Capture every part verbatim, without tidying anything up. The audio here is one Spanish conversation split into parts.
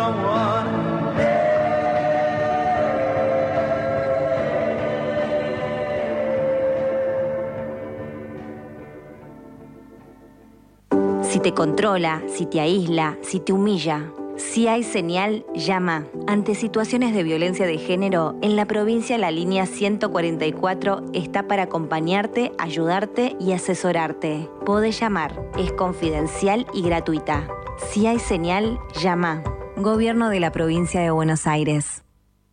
someone. Si te controla, si te aísla, si te humilla, si hay señal, llama. Ante situaciones de violencia de género, en la provincia la línea ciento cuarenta y cuatro está para acompañarte, ayudarte y asesorarte. Podés llamar, es confidencial y gratuita. Si hay señal, llama. Gobierno de la Provincia de Buenos Aires.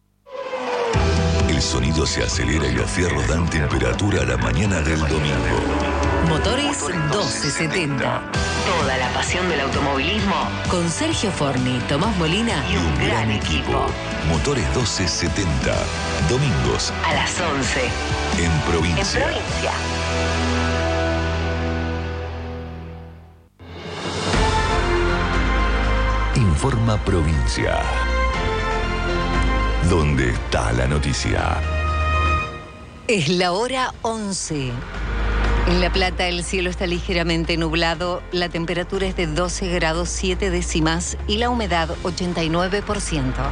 El sonido se acelera y los fierros dan temperatura a la mañana del domingo. Motores doce setenta. Toda la pasión del automovilismo con Sergio Forni, Tomás Molina y un gran equipo. Motores doce setenta. Domingos a las once. En provincia. En provincia. Informa Provincia. ¿Dónde está la noticia? Es la hora once. En La Plata el cielo está ligeramente nublado, la temperatura es de doce grados siete décimas y la humedad ochenta y nueve por ciento.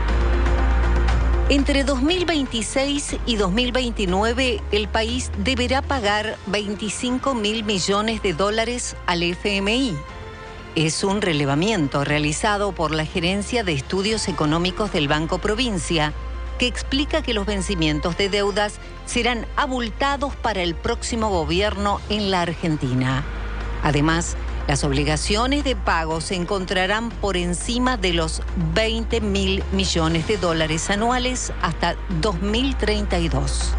Entre dos mil veintiséis y dos mil veintinueve, el país deberá pagar veinticinco mil millones de dólares al F M I. Es un relevamiento realizado por la Gerencia de Estudios Económicos del Banco Provincia, que explica que los vencimientos de deudas serán abultados para el próximo gobierno en la Argentina. Además, las obligaciones de pago se encontrarán por encima de los veinte mil millones de dólares anuales hasta dos mil treinta y dos.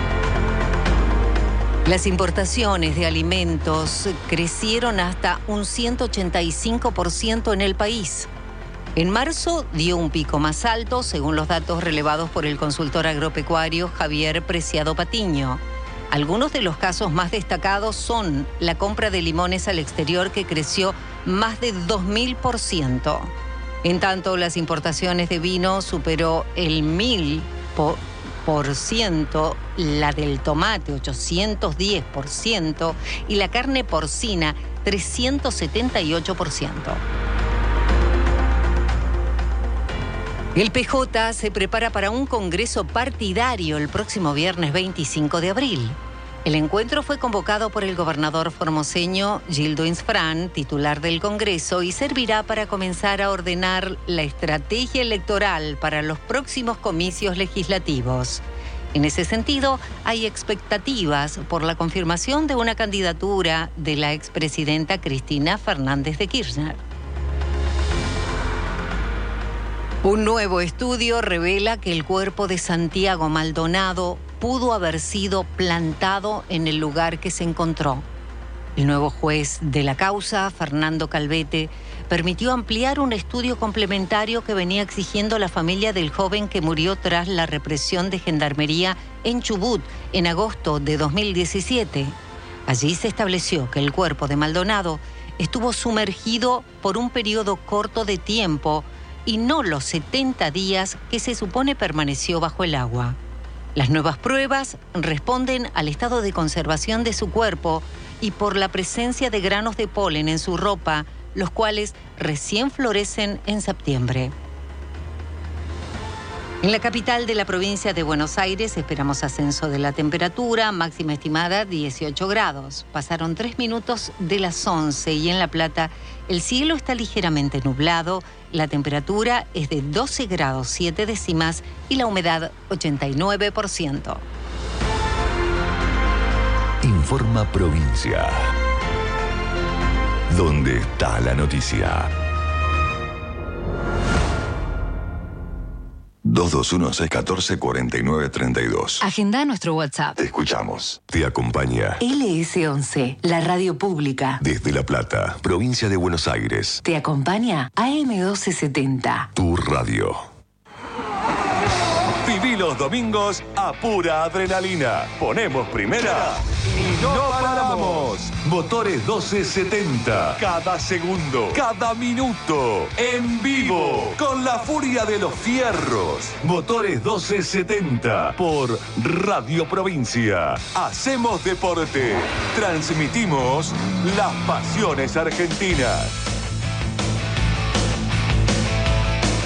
Las importaciones de alimentos crecieron hasta un ciento ochenta y cinco por ciento en el país. En marzo dio un pico más alto, según los datos relevados por el consultor agropecuario Javier Preciado Patiño. Algunos de los casos más destacados son la compra de limones al exterior, que creció más de dos mil por ciento. En tanto, las importaciones de vino superó el mil por ciento, la del tomate ochocientos diez por ciento y la carne porcina trescientos setenta y ocho por ciento. El P J se prepara para un congreso partidario el próximo viernes veinticinco de abril. El encuentro fue convocado por el gobernador formoseño Gildo Insfrán, titular del Congreso, y servirá para comenzar a ordenar la estrategia electoral para los próximos comicios legislativos. En ese sentido, hay expectativas por la confirmación de una candidatura de la expresidenta Cristina Fernández de Kirchner. Un nuevo estudio revela que el cuerpo de Santiago Maldonado pudo haber sido plantado en el lugar que se encontró. El nuevo juez de la causa, Fernando Calvete, permitió ampliar un estudio complementario que venía exigiendo la familia del joven que murió tras la represión de Gendarmería en Chubut en agosto de dos mil diecisiete. Allí se estableció que el cuerpo de Maldonado estuvo sumergido por un periodo corto de tiempo y no los setenta días que se supone permaneció bajo el agua. Las nuevas pruebas responden al estado de conservación de su cuerpo y por la presencia de granos de polen en su ropa, los cuales recién florecen en septiembre. En la capital de la provincia de Buenos Aires esperamos ascenso de la temperatura, máxima estimada dieciocho grados. Pasaron tres minutos de las once y en La Plata el cielo está ligeramente nublado, la temperatura es de doce grados siete décimas y la humedad ochenta y nueve por ciento. Informa Provincia. ¿Dónde está la noticia? dos dos uno seis uno cuatro cuatro nueve tres dos. Agenda nuestro WhatsApp. Te escuchamos. Te acompaña L S once, la radio pública. Desde La Plata, provincia de Buenos Aires. Te acompaña A M doce setenta. Tu radio. Viví los domingos a pura adrenalina. Ponemos primera y no paramos. Motores doce setenta. Cada segundo, cada minuto, en vivo, con la furia de los fierros. Motores doce setenta por Radio Provincia. Hacemos deporte. Transmitimos las pasiones argentinas.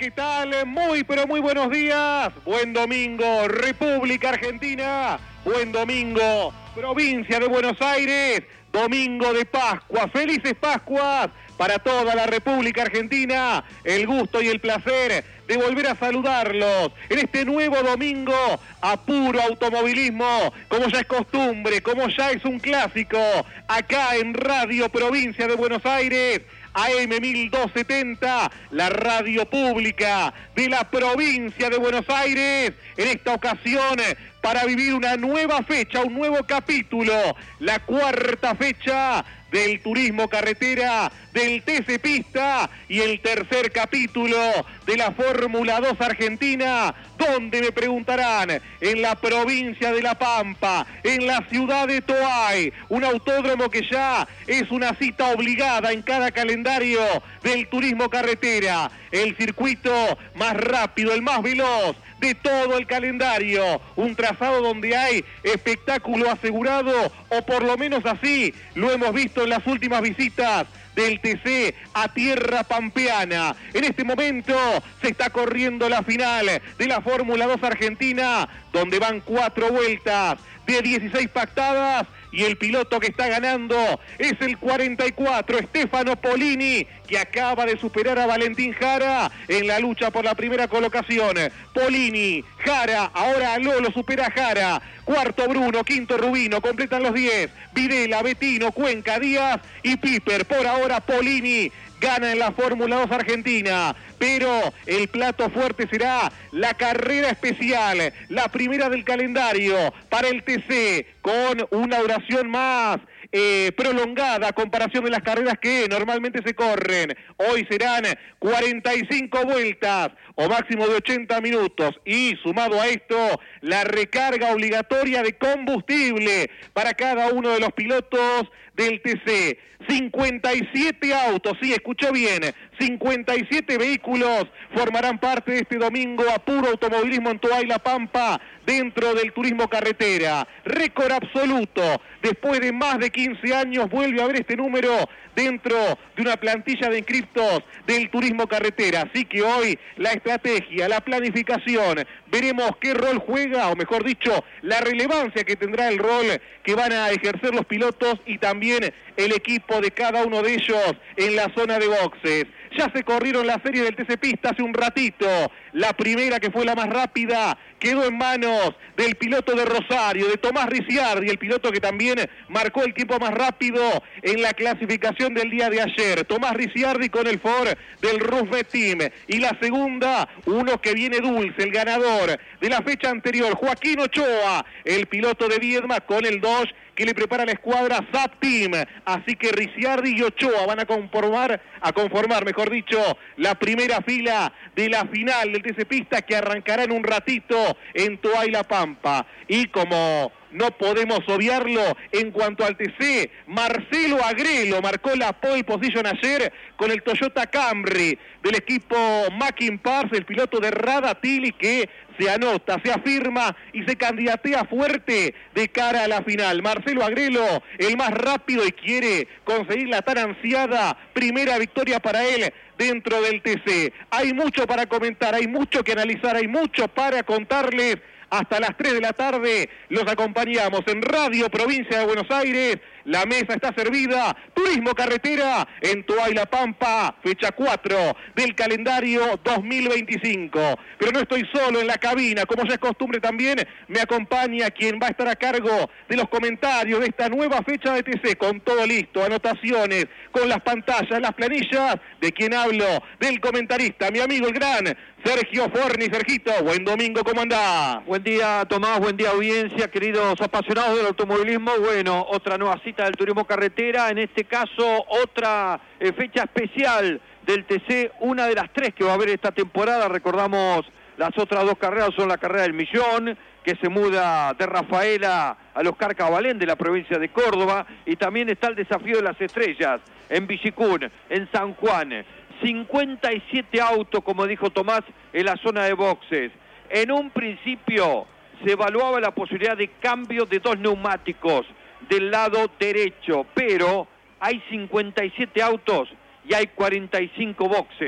¿qué tal? Muy, pero muy buenos días. Buen domingo, República Argentina. Buen domingo, provincia de Buenos Aires. Domingo de Pascua. Felices Pascuas para toda la República Argentina. El gusto y el placer de volver a saludarlos en este nuevo domingo a puro automovilismo, como ya es costumbre, como ya es un clásico, acá en Radio Provincia de Buenos Aires. A M mil doscientos setenta, la radio pública de la provincia de Buenos Aires, en esta ocasión para vivir una nueva fecha, un nuevo capítulo, la cuarta fecha del turismo carretera, del T C Pista y el tercer capítulo de la Fórmula dos Argentina, donde me preguntarán, en la provincia de La Pampa, en la ciudad de Toay, un autódromo que ya es una cita obligada en cada calendario del turismo carretera, el circuito más rápido, el más veloz de todo el calendario, un trazado donde hay espectáculo asegurado, o por lo menos así lo hemos visto en las últimas visitas del T C a tierra pampeana. En este momento se está corriendo la final de la Fórmula dos Argentina, donde van cuatro vueltas de dieciséis pactadas, y el piloto que está ganando es el cuarenta y cuatro, Stefano Polini, que acaba de superar a Valentín Jara en la lucha por la primera colocación. Polini, Jara, ahora Lolo supera a Jara, cuarto Bruno, quinto Rubino, completan los diez, Videla, Bettino, Cuenca, Díaz y Piper. Por ahora Polini gana en la Fórmula dos Argentina, pero el plato fuerte será la carrera especial, la primera del calendario para el T C, con una duración más eh, prolongada a comparación de las carreras que normalmente se corren. Hoy serán cuarenta y cinco vueltas o máximo de ochenta minutos, y sumado a esto la recarga obligatoria de combustible para cada uno de los pilotos del T C. cincuenta y siete autos, sí, escuchó bien, cincuenta y siete vehículos formarán parte de este domingo a puro automovilismo en Toay La Pampa, dentro del turismo carretera. Récord absoluto, después de más de quince años vuelve a haber este número dentro de una plantilla de inscriptos del turismo carretera. Así que hoy la estrategia, la planificación, veremos qué rol juega, o mejor dicho, la relevancia que tendrá el rol que van a ejercer los pilotos y también el equipo de cada uno de ellos en la zona de boxes. Ya se corrieron las series del T C Pista hace un ratito. La primera, que fue la más rápida, quedó en manos del piloto de Rosario, de Tomás Ricciardi, el piloto que también marcó el tiempo más rápido en la clasificación del día de ayer. Tomás Ricciardi con el Ford del Roosevelt Team. Y la segunda, uno que viene dulce, el ganador de la fecha anterior, Joaquín Ochoa, el piloto de Viedma con el Dodge que le prepara la escuadra Zap Team. Así que Ricciardi y Ochoa van a conformar, a conformar, mejor dicho, la primera fila de la final del T C Pista, que arrancará en un ratito en Toay La Pampa. Y como no podemos obviarlo, en cuanto al T C, Marcelo Agrelo marcó la pole position ayer con el Toyota Camry del equipo Mackin Parts, el piloto de Radatili, que se anota, se afirma y se candidatea fuerte de cara a la final. Marcelo Agrelo, el más rápido, y quiere conseguir la tan ansiada primera victoria para él dentro del T C. Hay mucho para comentar, hay mucho que analizar, hay mucho para contarles. Hasta las tres de la tarde los acompañamos en Radio Provincia de Buenos Aires. La mesa está servida. Turismo carretera en Toay La Pampa, fecha cuatro del calendario dos mil veinticinco. Pero no estoy solo en la cabina, como ya es costumbre también me acompaña quien va a estar a cargo de los comentarios de esta nueva fecha de T C, con todo listo, anotaciones, con las pantallas, las planillas. ¿De quién hablo? Del comentarista, mi amigo el gran Sergio Forni. Sergito, buen domingo, ¿cómo andás? Buen día, Tomás, buen día, audiencia, queridos apasionados del automovilismo. Bueno, otra nueva cita del turismo carretera, en este caso otra eh, fecha especial del T C, una de las tres que va a haber esta temporada. Recordamos, las otras dos carreras son la carrera del millón, que se muda de Rafaela al Oscar Cabalén de la provincia de Córdoba, y también está el desafío de las estrellas en Villicún, en San Juan. cincuenta y siete autos, como dijo Tomás, en la zona de boxes. En un principio se evaluaba la posibilidad de cambio de dos neumáticos del lado derecho, pero hay cincuenta y siete autos y hay cuarenta y cinco boxes.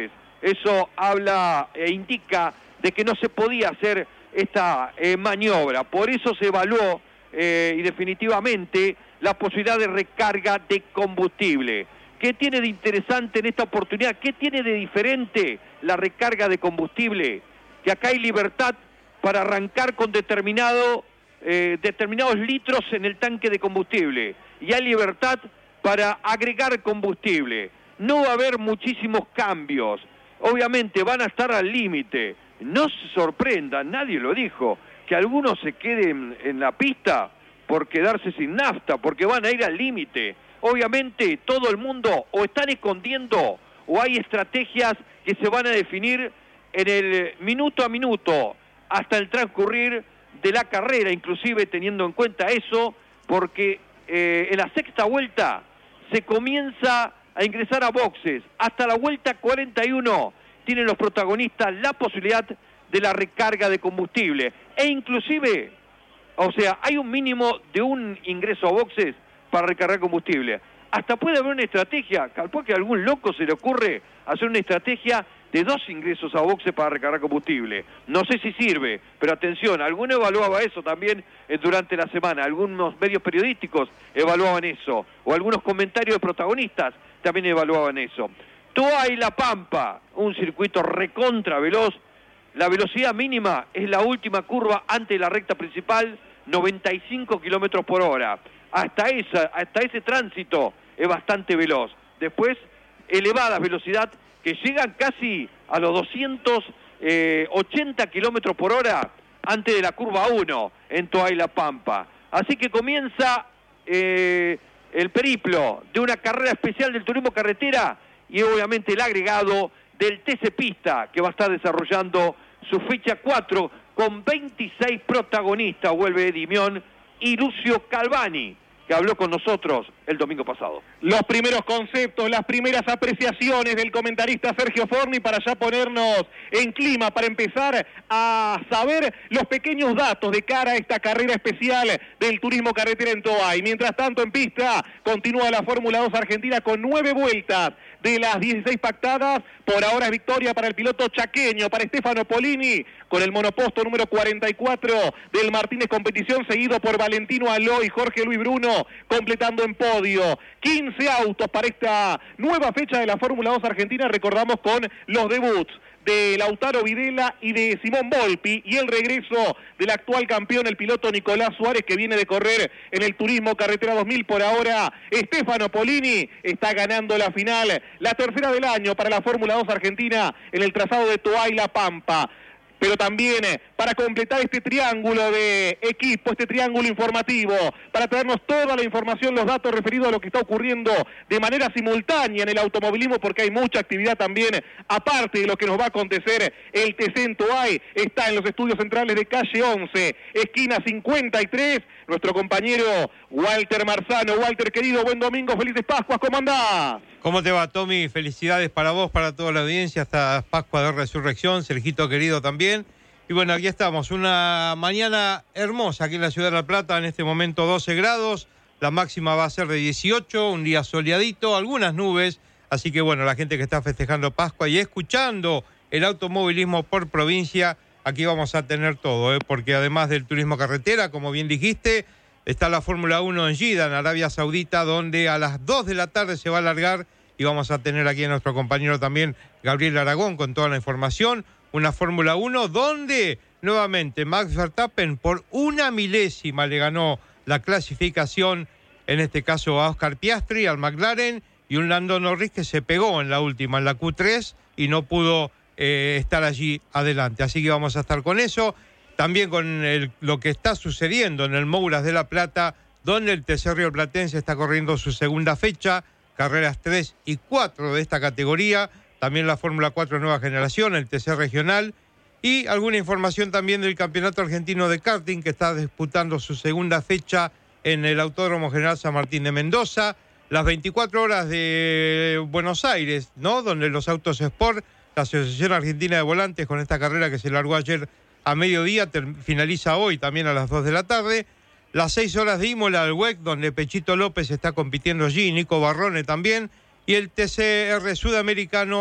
Eso habla e indica de que no se podía hacer esta eh, maniobra. Por eso se evaluó eh, y definitivamente la posibilidad de recarga de combustible. ¿Qué tiene de interesante en esta oportunidad? ¿Qué tiene de diferente la recarga de combustible? Que acá hay libertad para arrancar con determinado, eh, determinados litros en el tanque de combustible. Y hay libertad para agregar combustible. No va a haber muchísimos cambios. Obviamente van a estar al límite. No se sorprendan, nadie lo dijo, que algunos se queden en la pista por quedarse sin nafta, porque van a ir al límite. Obviamente todo el mundo o están escondiendo o hay estrategias que se van a definir en el minuto a minuto hasta el transcurrir de la carrera, inclusive teniendo en cuenta eso, porque eh, en la sexta vuelta se comienza a ingresar a boxes. Hasta la vuelta cuarenta y uno tienen los protagonistas la posibilidad de la recarga de combustible. E inclusive, o sea, hay un mínimo de un ingreso a boxes para recargar combustible. Hasta puede haber una estrategia, calculo que a algún loco se le ocurre hacer una estrategia de dos ingresos a boxes para recargar combustible. No sé si sirve, pero atención, alguno evaluaba eso también eh, durante la semana, algunos medios periodísticos evaluaban eso, o algunos comentarios de protagonistas también evaluaban eso. Toa y La Pampa, un circuito recontra veloz, la velocidad mínima es la última curva antes de la recta principal, noventa y cinco kilómetros por hora. Hasta, esa, hasta ese tránsito es bastante veloz. Después, elevadas velocidad que llegan casi a los doscientos ochenta kilómetros por hora antes de la curva uno en Toa y La Pampa. Así que comienza eh, el periplo de una carrera especial del turismo carretera y obviamente el agregado del T C Pista, que va a estar desarrollando su fecha cuatro con veintiséis protagonistas. Vuelve Dimión y Lucio Calvani, que habló con nosotros el domingo pasado. Los primeros conceptos, las primeras apreciaciones del comentarista Sergio Forni para ya ponernos en clima, para empezar a saber los pequeños datos de cara a esta carrera especial del turismo carretera en Toay. Mientras tanto, en pista continúa la Fórmula dos Argentina con nueve vueltas de las dieciséis pactadas. Por ahora es victoria para el piloto chaqueño, para Stefano Polini, con el monoposto número cuarenta y cuatro del Martínez Competición, seguido por Valentino Aló y Jorge Luis Bruno, completando en podio. quince autos para esta nueva fecha de la Fórmula dos Argentina, recordamos con los debuts de Lautaro Videla y de Simón Volpi, y el regreso del actual campeón, el piloto Nicolás Suárez, que viene de correr en el Turismo Carretera dos mil. Por ahora, Stefano Polini está ganando la final, la tercera del año para la Fórmula dos Argentina en el trazado de Toa y La Pampa. Pero también eh, para completar este triángulo de equipo, este triángulo informativo, para traernos toda la información, los datos referidos a lo que está ocurriendo de manera simultánea en el automovilismo, porque hay mucha actividad también, aparte de lo que nos va a acontecer el T C en Toay. Está en los estudios centrales de calle once, esquina cincuenta y tres, nuestro compañero Walter Marzano. Walter, querido, buen domingo, felices Pascuas, ¿cómo andás? ¿Cómo te va, Tommy? Felicidades para vos, para toda la audiencia, hasta Pascua de Resurrección, Sergito querido también. Y bueno, aquí estamos, una mañana hermosa aquí en la ciudad de La Plata, en este momento doce grados, la máxima va a ser de dieciocho, un día soleadito, algunas nubes, así que bueno, la gente que está festejando Pascua y escuchando el automovilismo por provincia, aquí vamos a tener todo, ¿eh? Porque además del turismo carretera, como bien dijiste, está la Fórmula uno en Jeddah, en Arabia Saudita, donde a las dos de la tarde se va a largar y vamos a tener aquí a nuestro compañero también, Gabriel Aragón, con toda la información. Una Fórmula uno donde nuevamente Max Verstappen por una milésima le ganó la clasificación, en este caso a Oscar Piastri, al McLaren, y un Lando Norris que se pegó en la última, en la Q tres, y no pudo eh, estar allí adelante. Así que vamos a estar con eso. También con el, lo que está sucediendo en el Mouras de La Plata, donde el T C Río Platense está corriendo su segunda fecha, carreras tres y cuatro de esta categoría, también la Fórmula cuatro Nueva Generación, el T C Regional, y alguna información también del Campeonato Argentino de Karting, que está disputando su segunda fecha en el Autódromo General San Martín de Mendoza, las veinticuatro horas de Buenos Aires, ¿no? Donde los autos Sport, la Asociación Argentina de Volantes, con esta carrera que se largó ayer a mediodía, finaliza hoy también a las dos de la tarde. Las seis horas de Imola, al W E C, donde Pechito López está compitiendo allí, Nico Barrone también, y el T C R Sudamericano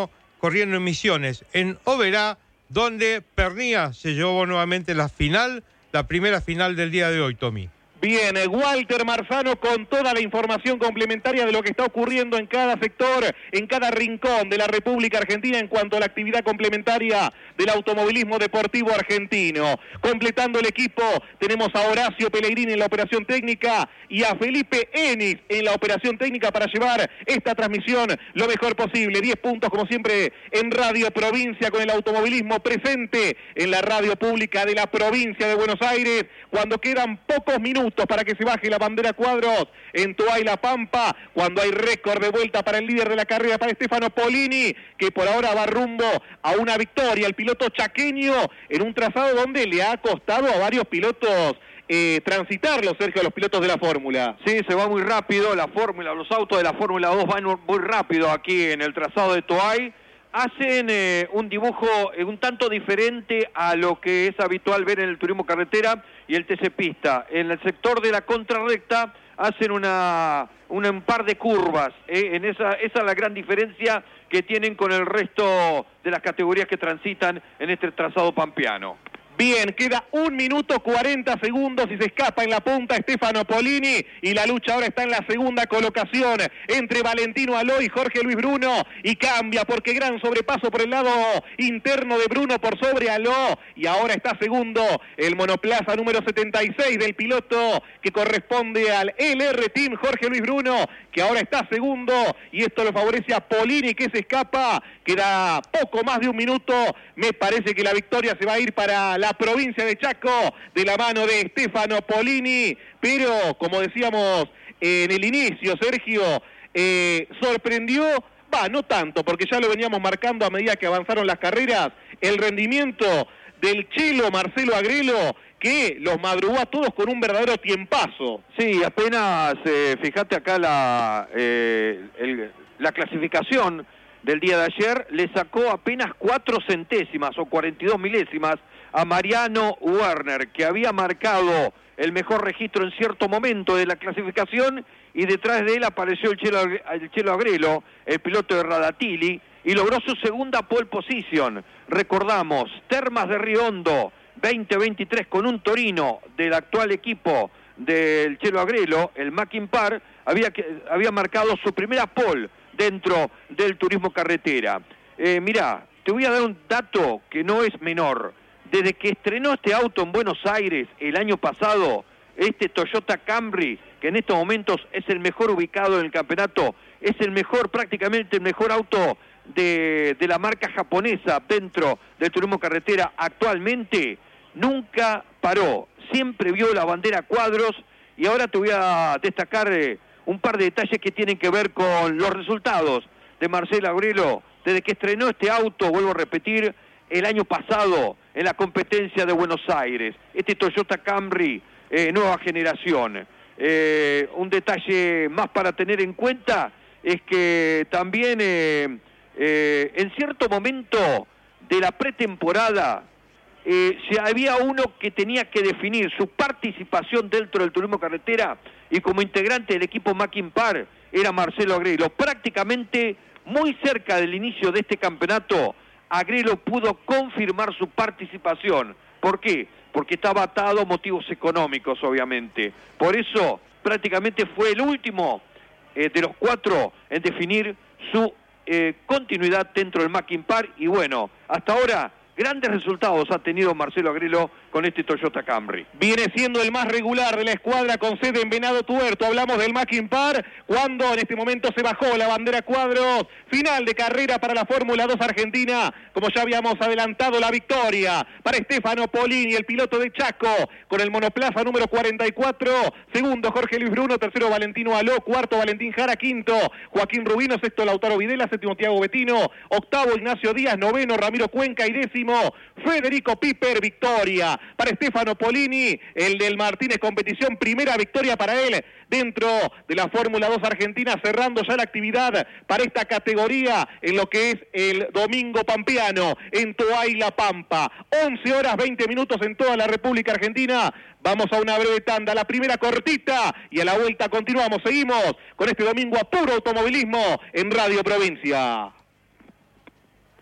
corriendo en Misiones, en Oberá, donde Pernía se llevó nuevamente la final, la primera final del día de hoy, Tommy. Bien, Walter Marzano con toda la información complementaria de lo que está ocurriendo en cada sector, en cada rincón de la República Argentina en cuanto a la actividad complementaria del automovilismo deportivo argentino. Completando el equipo, tenemos a Horacio Pellegrini en la operación técnica y a Felipe Enis en la operación técnica para llevar esta transmisión lo mejor posible. diez puntos, como siempre, en Radio Provincia con el automovilismo presente en la radio pública de la provincia de Buenos Aires, cuando quedan pocos minutos para que se baje la bandera cuadros en Toay y La Pampa, cuando hay récord de vuelta para el líder de la carrera, para Stefano Polini, que por ahora va rumbo a una victoria, el piloto chaqueño, en un trazado donde le ha costado a varios pilotos eh, transitarlo, Sergio, a los pilotos de la Fórmula. Sí, se va muy rápido, la Fórmula, los autos de la Fórmula dos van muy rápido aquí en el trazado de Toay. Hacen eh, un dibujo eh, un tanto diferente a lo que es habitual ver en el turismo carretera y el T C Pista. En el sector de la contrarrecta hacen una, una, un par de curvas. Eh, en esa, esa es la gran diferencia que tienen con el resto de las categorías que transitan en este trazado pampeano. Bien, queda un minuto cuarenta segundos y se escapa en la punta Stefano Polini y la lucha ahora está en la segunda colocación entre Valentino Aló y Jorge Luis Bruno y cambia porque gran sobrepaso por el lado interno de Bruno por sobre Aló y ahora está segundo el monoplaza número setenta y seis del piloto que corresponde al L R Team Jorge Luis Bruno, que ahora está segundo y esto lo favorece a Polini que se escapa. Queda poco más de un minuto, me parece que la victoria se va a ir para la provincia de Chaco de la mano de Stefano Polini, pero como decíamos en el inicio, Sergio, eh, sorprendió, va, no tanto, porque ya lo veníamos marcando a medida que avanzaron las carreras, el rendimiento del chelo Marcelo Agrelo, que los madrugó a todos con un verdadero tiempazo. Sí, apenas, eh, fíjate acá la, eh, el, la clasificación del día de ayer, le sacó apenas cuatro centésimas o cuarenta y dos milésimas a Mariano Werner, que había marcado el mejor registro en cierto momento de la clasificación, y detrás de él apareció el Chelo, el Chelo Agrelo, el piloto de Radatili, y logró su segunda pole position. Recordamos, Termas de Río Hondo, veinte veintitrés, con un Torino del actual equipo del Chelo Agrelo, el Mackin Par, había, había marcado su primera pole dentro del turismo carretera. Eh, mirá, te voy a dar un dato que no es menor. Desde que estrenó este auto en Buenos Aires el año pasado, este Toyota Camry, que en estos momentos es el mejor ubicado en el campeonato, es el mejor, prácticamente el mejor auto de, de la marca japonesa dentro del turismo carretera actualmente, nunca paró, siempre vio la bandera cuadros, y ahora te voy a destacar eh, un par de detalles que tienen que ver con los resultados de Marcelo Agrelo, desde que estrenó este auto, vuelvo a repetir, el año pasado en la competencia de Buenos Aires, este Toyota Camry, eh, nueva generación. Eh, un detalle más para tener en cuenta es que también eh, eh, en cierto momento de la pretemporada eh, si había uno que tenía que definir su participación dentro del turismo carretera y como integrante del equipo Mackin Par era Marcelo Agrelo. Prácticamente muy cerca del inicio de este campeonato, Agrelo pudo confirmar su participación. ¿Por qué? Porque estaba atado a motivos económicos, obviamente. Por eso, prácticamente fue el último eh, de los cuatro en definir su eh, continuidad dentro del Mackin Par. Y bueno, hasta ahora, grandes resultados ha tenido Marcelo Agrelo con este Toyota Camry. Viene siendo el más regular de la escuadra con sede en Venado Tuerto. Hablamos del Mackin Par, cuando en este momento se bajó la bandera cuadros. Final de carrera para la Fórmula dos Argentina. Como ya habíamos adelantado, la victoria para Stefano Polini, el piloto de Chaco, con el monoplaza número cuarenta y cuatro. Segundo, Jorge Luis Bruno. Tercero, Valentino Aló. Cuarto, Valentín Jara. Quinto, Joaquín Rubino. Sexto, Lautaro Videla. Séptimo, Tiago Bettino. Octavo, Ignacio Díaz. Noveno, Ramiro Cuenca. Y décimo, Federico Piper. Victoria para Stefano Polini, el del Martínez Competición, primera victoria para él dentro de la Fórmula dos Argentina, cerrando ya la actividad para esta categoría en lo que es el domingo pampeano en Toay La Pampa. once horas veinte minutos en toda la República Argentina. Vamos a una breve tanda, la primera cortita, y a la vuelta continuamos, seguimos con este domingo a puro automovilismo en Radio Provincia.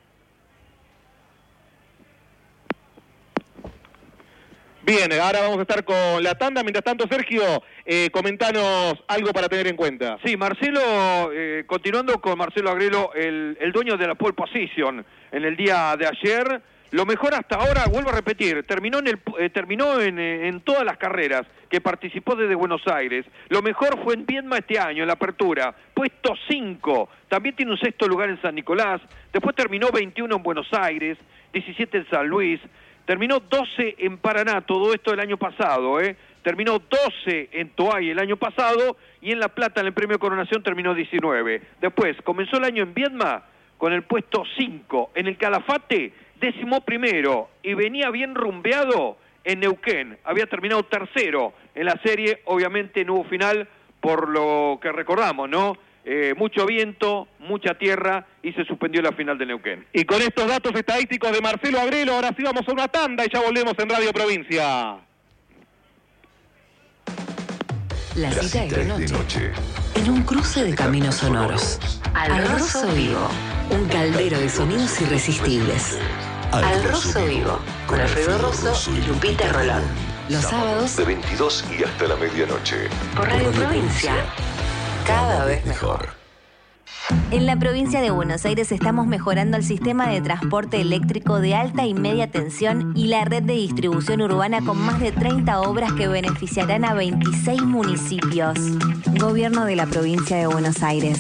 Bien, ahora vamos a estar con la tanda. Mientras tanto, Sergio, eh, comentanos algo para tener en cuenta. Sí, Marcelo, eh, continuando con Marcelo Agrelo, el, el dueño de la pole position en el día de ayer. Lo mejor hasta ahora, vuelvo a repetir, terminó en, el, eh, terminó en, en todas las carreras que participó desde Buenos Aires. Lo mejor fue en Viedma este año, en la apertura, puesto cinco. También tiene un sexto lugar en San Nicolás. Después terminó veintiuno en Buenos Aires, diecisiete en San Luis. Terminó doce en Paraná, todo esto el año pasado, ¿eh? Terminó doce en Toay el año pasado y en La Plata, en el Premio Coronación, terminó diecinueve. Después, comenzó el año en Viedma con el puesto cinco. En el Calafate, décimo primero. Y venía bien rumbeado en Neuquén. Había terminado tercero en la serie. Obviamente no hubo final por lo que recordamos, ¿no? Eh, mucho viento, mucha tierra y se suspendió la final de Neuquén. Y con estos datos estadísticos de Marcelo Agrelo, ahora sí vamos a una tanda y ya volvemos en Radio Provincia. La cita es de noche. En un cruce de caminos sonoros. Al Rosso Vivo. Un caldero de sonidos irresistibles. Al Rosso Vivo. Con Alfredo Rosso y Lupita Rolón. Los sábados De veintidós y hasta la medianoche. por Radio Provincia. Cada vez mejor. En la provincia de Buenos Aires estamos mejorando el sistema de transporte eléctrico de alta y media tensión y la red de distribución urbana con más de treinta obras que beneficiarán a veintiséis municipios. Gobierno de la provincia de Buenos Aires.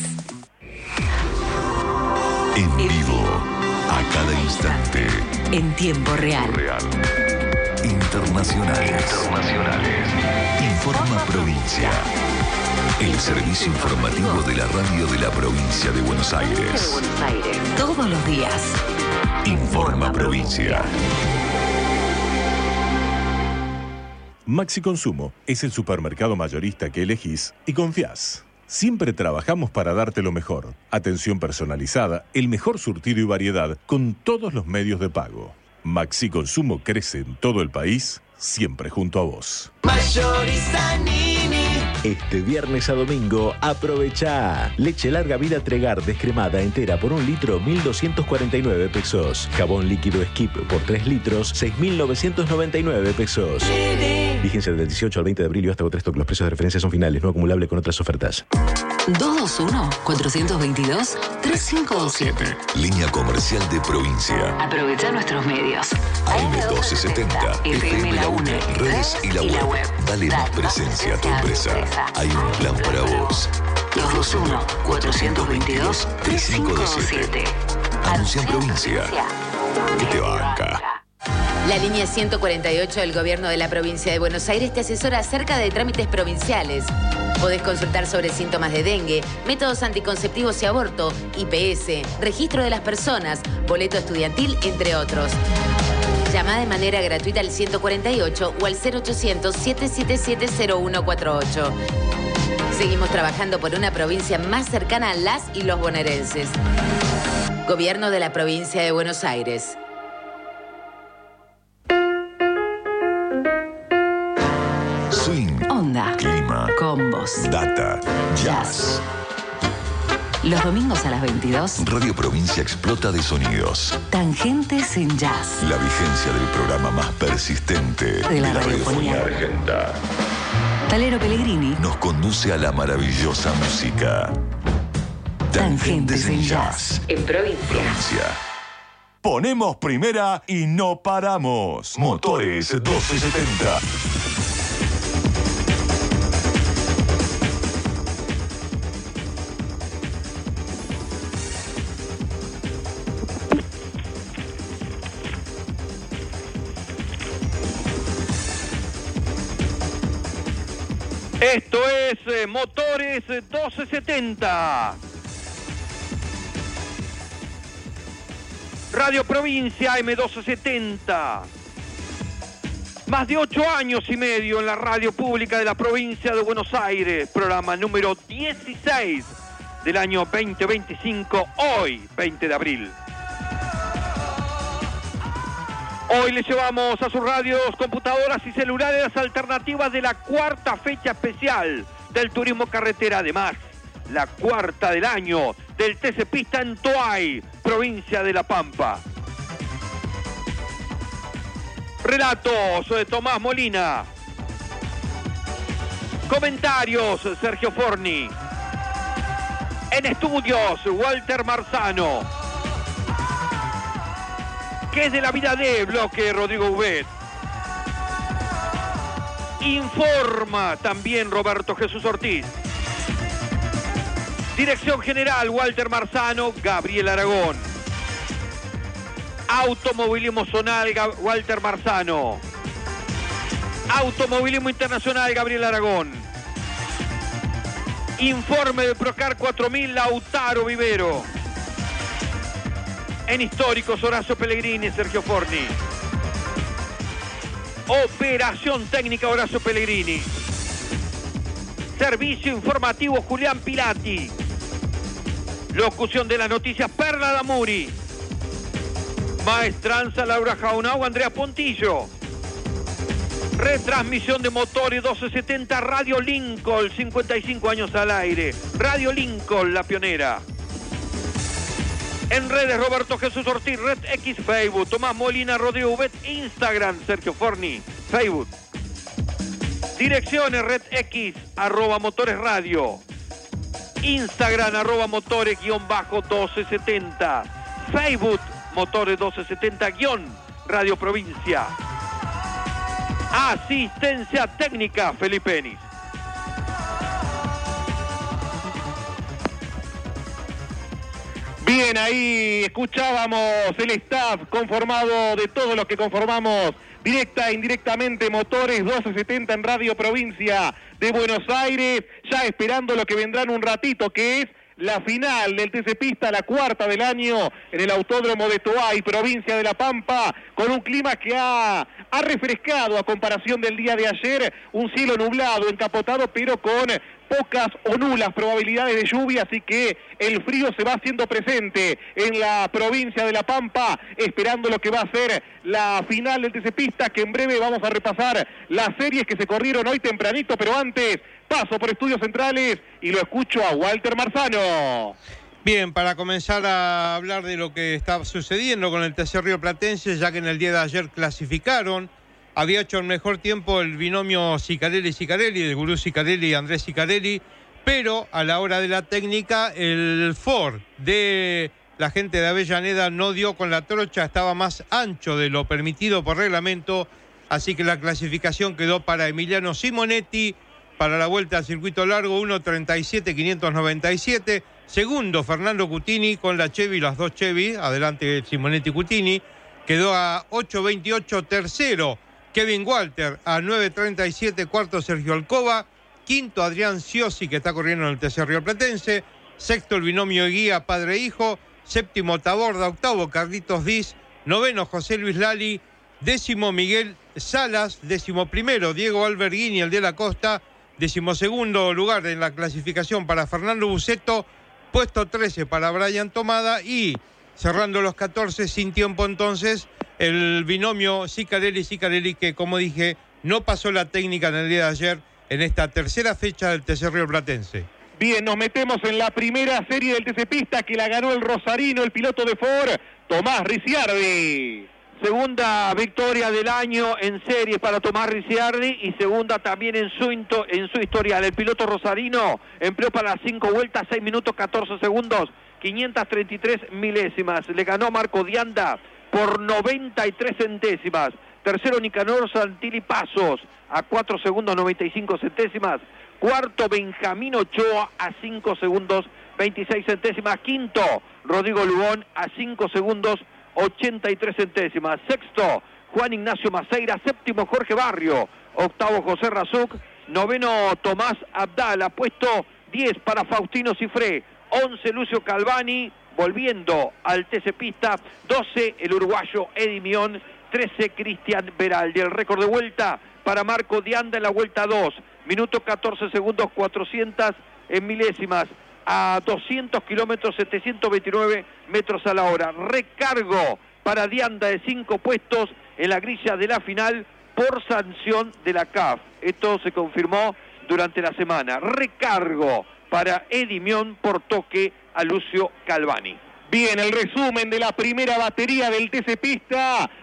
En vivo, a cada instante. En tiempo real. Real. Internacionales. Internacionales. Informa Provincia. El servicio informativo de la radio de la provincia de Buenos Aires. Todos los días. Informa Provincia. Maxi Consumo es el supermercado mayorista que elegís y confías. Siempre trabajamos para darte lo mejor. Atención personalizada, el mejor surtido y variedad con todos los medios de pago. Maxi Consumo crece en todo el país, siempre junto a vos. Este viernes a domingo, aprovecha. Leche larga vida Tregar descremada entera por un litro, mil doscientos cuarenta y nueve pesos. Jabón líquido Skip por tres litros, seis mil novecientos noventa y nueve pesos. Vigencia del dieciocho al veinte de abril y hasta otro stock. Los precios de referencia son finales, no acumulable con otras ofertas. dos dos uno, cuatro dos dos, tres cinco dos siete. Línea comercial de provincia. Aprovecha nuestros medios. A M doce setenta, F M La UNE, redes y la web. Dale más presencia a tu empresa. Hay un plan para vos. dos dos uno, cuatro dos dos, tres cinco dos siete. Anuncia en provincia. Que te banca. La línea ciento cuarenta y ocho del Gobierno de la Provincia de Buenos Aires te asesora acerca de trámites provinciales. Podés consultar sobre síntomas de dengue, métodos anticonceptivos y aborto, I P S, registro de las personas, boleto estudiantil, entre otros. Llama de manera gratuita al ciento cuarenta y ocho o al cero ochocientos, siete siete siete, cero uno cuatro ocho. Seguimos trabajando por una provincia más cercana a las y los bonaerenses. Gobierno de la Provincia de Buenos Aires. Swing. Onda. Clima. Combos. Data. Jazz. Los domingos a las veintidós. Radio Provincia explota de sonidos. Tangentes en Jazz. La vigencia del programa más persistente de la, de la radiofonía radiofonía argenta. Talero Pellegrini Nos conduce a la maravillosa música. Tangentes en Jazz. En provincia. Provincia. Ponemos primera y no paramos. Motores doce setenta. Esto es eh, Motores doce setenta. Radio Provincia M doce setenta. Más de ocho años y medio en la radio pública de la provincia de Buenos Aires. Programa número dieciséis del año veinte veinticinco, hoy veinte de abril. Hoy les llevamos a sus radios, computadoras y celulares las alternativas de la cuarta fecha especial del turismo carretera. Además, la cuarta del año del T C Pista en Toay, provincia de La Pampa. Relatos de Tomás Molina. Comentarios, Sergio Forni. En estudios, Walter Marzano. ¿Qué es de la vida de bloque, Rodrigo Ubet? Informa también Roberto Jesús Ortiz. Dirección General, Walter Marzano, Gabriel Aragón. Automovilismo Zonal, Walter Marzano. Automovilismo Internacional, Gabriel Aragón. Informe de Procar cuatro mil, Lautaro Vivero. En históricos, Horacio Pellegrini, Sergio Forni. Operación técnica, Horacio Pellegrini. Servicio informativo, Julián Pilati. Locución de las noticias, Perla Damuri. Maestranza, Laura Jaunau, Andrea Pontillo. Retransmisión de Motores doce setenta, Radio Lincoln, cincuenta y cinco años al aire. Radio Lincoln, la pionera. En redes, Roberto Jesús Ortiz, Red X, Facebook. Tomás Molina, Rodrigo Ubet, Instagram, Sergio Forni, Facebook. Direcciones, Red X, arroba Motores Radio. Instagram, arroba Motores, guión bajo, doce setenta. Facebook, Motores doce setenta, guión, Radio Provincia. Asistencia técnica, Felipe Enis. Bien, ahí escuchábamos el staff conformado de todos los que conformamos directa e indirectamente Motores doce setenta en Radio Provincia de Buenos Aires, ya esperando lo que vendrá en un ratito, que es la final del T C Pista, la cuarta del año, en el Autódromo de Toay, provincia de La Pampa, con un clima que ha, ha refrescado a comparación del día de ayer, un cielo nublado, encapotado, pero con pocas o nulas probabilidades de lluvia, así que el frío se va haciendo presente en la provincia de La Pampa, esperando lo que va a ser la final del T C Pista, que en breve vamos a repasar las series que se corrieron hoy tempranito, pero antes paso por Estudios Centrales y lo escucho a Walter Marzano. Bien, para comenzar a hablar de lo que está sucediendo con el T C Río Platense, ya que en el día de ayer clasificaron, había hecho el mejor tiempo el binomio Sicarelli-Sicarelli, el gurú Sicarelli y Andrés Sicarelli, pero a la hora de la técnica, el Ford de la gente de Avellaneda no dio con la trocha, estaba más ancho de lo permitido por reglamento, así que la clasificación quedó para Emiliano Simonetti, para la vuelta al circuito largo, uno treinta y siete quinientos noventa y siete. Segundo, Fernando Cutini con la Chevy, las dos Chevy, adelante Simonetti Cutini, quedó a ocho veintiocho. Tercero, Kevin Walter a nueve treinta y siete. Cuarto, Sergio Alcoba. Quinto, Adrián Ciosi, que está corriendo en el T C Río Platense. Sexto, el binomio Guía padre-hijo. Séptimo, Taborda. Octavo, Carlitos Diz. Noveno, José Luis Lali. Décimo, Miguel Salas. Décimo primero, Diego Alberghini, el de la Costa. Decimosegundo lugar en la clasificación para Fernando Buceto, puesto trece para Brian Tomada y cerrando los catorce sin tiempo entonces el binomio Sicarelli-Sicarelli, que como dije no pasó la técnica en el día de ayer en esta tercera fecha del T C Río Platense. Bien, nos metemos en la primera serie del T C Pista que la ganó el rosarino, el piloto de Ford, Tomás Ricciardi. Segunda victoria del año en serie para Tomás Ricciardi y segunda también en su, into, en su historial. El piloto rosarino empleó para las cinco vueltas, seis minutos catorce segundos, quinientas treinta y tres milésimas. Le ganó Marco Dianda por noventa y tres centésimas. Tercero, Nicanor Santilli Pasos a cuatro segundos noventa y cinco centésimas. Cuarto, Benjamín Ochoa a cinco segundos veintiséis centésimas. Quinto, Rodrigo Lugón a cinco segundos ochenta y tres centésimas. Sexto, Juan Ignacio Maceira. Séptimo, Jorge Barrio. Octavo, José Razuc. Noveno, Tomás Abdala. Puesto diez para Faustino Cifré. once, Lucio Calvani, volviendo al T C Pista. doce, el uruguayo Eddie Mion. trece, Cristian Beraldi. El récord de vuelta para Marco Dianda en la vuelta dos. Minuto catorce segundos, cuatrocientas en milésimas. A doscientos kilómetros, setecientos veintinueve metros a la hora. Recargo para Dianda de cinco puestos en la grilla de la final por sanción de la C A F. Esto se confirmó durante la semana. Recargo para Eddie Mion por toque a Lucio Calvani. Bien, el resumen de la primera batería del T C Pista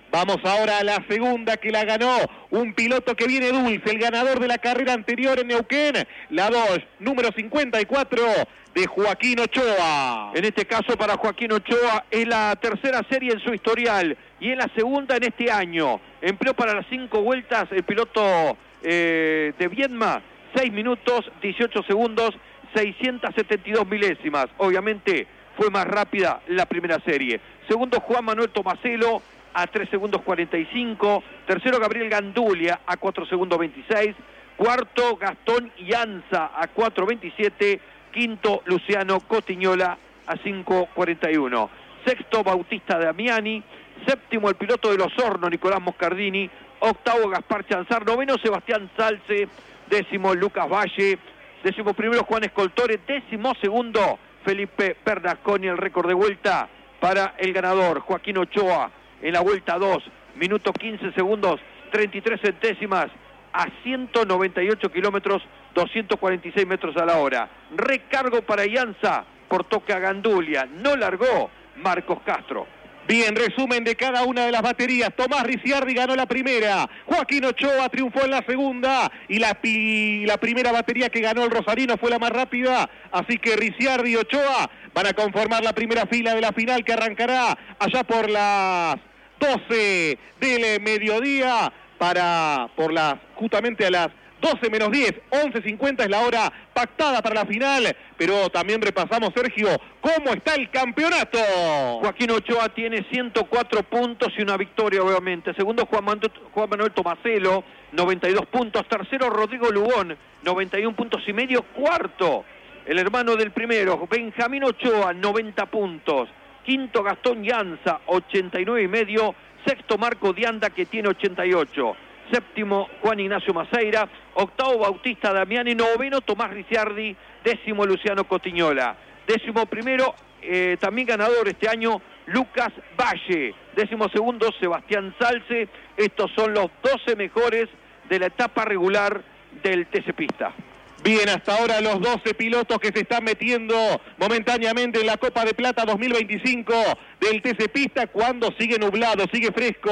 Vamos ahora a la segunda, que la ganó un piloto que viene dulce, el ganador de la carrera anterior en Neuquén, la dos, número cincuenta y cuatro de Joaquín Ochoa. En este caso para Joaquín Ochoa es la tercera serie en su historial y es la segunda en este año. Empleó para las cinco vueltas el piloto eh, de Viedma, seis minutos, dieciocho segundos, seiscientas setenta y dos milésimas. Obviamente fue más rápida la primera serie. Segundo, Juan Manuel Tomaselo a tres segundos cuarenta y cinco. Tercero, Gabriel Gandulia a cuatro segundos veintiséis. Cuarto, Gastón Ianza a cuatro veintisiete. Quinto, Luciano Cotiñola a cinco cuarenta y uno. Sexto, Bautista Damiani. Séptimo, el piloto de Los Hornos, Nicolás Moscardini. Octavo, Gaspar Chanzar. Noveno, Sebastián Salce. Décimo, Lucas Valle. Décimo primero, Juan Escoltore. Décimo segundo, Felipe Bernasconi. El récord de vuelta para el ganador, Joaquín Ochoa, en la vuelta dos, minuto quince segundos, treinta y tres centésimas, a ciento noventa y ocho kilómetros, doscientos cuarenta y seis metros a la hora. Recargo para Ianza por toque a Gandulia. No largó Marcos Castro. Bien, resumen de cada una de las baterías. Tomás Ricciardi ganó la primera, Joaquín Ochoa triunfó en la segunda y la, pi, la primera batería que ganó el rosarino fue la más rápida, así que Ricciardi y Ochoa van a conformar la primera fila de la final, que arrancará allá por las doce del mediodía, para por las justamente a las doce menos diez, once cincuenta es la hora pactada para la final, pero también repasamos, Sergio, cómo está el campeonato. Joaquín Ochoa tiene ciento cuatro puntos y una victoria, obviamente. Segundo, Juan Manuel, Juan Manuel Tomaselo, noventa y dos puntos. Tercero, Rodrigo Lugón, noventa y un puntos y medio. Cuarto, el hermano del primero, Benjamín Ochoa, noventa puntos. Quinto, Gastón Ianza, ochenta y nueve y medio. Sexto, Marco Dianda, que tiene ochenta y ocho. Séptimo, Juan Ignacio Maceira. Octavo, Bautista Damiani. Noveno, Tomás Ricciardi. Décimo, Luciano Cotiñola. Décimo primero, eh, también ganador este año, Lucas Valle. Décimo segundo, Sebastián Salce. Estos son los doce mejores de la etapa regular del T C Pista. Bien, hasta ahora los doce pilotos que se están metiendo momentáneamente en la Copa de Plata dos mil veinticinco del T C Pista, cuando sigue nublado, sigue fresco,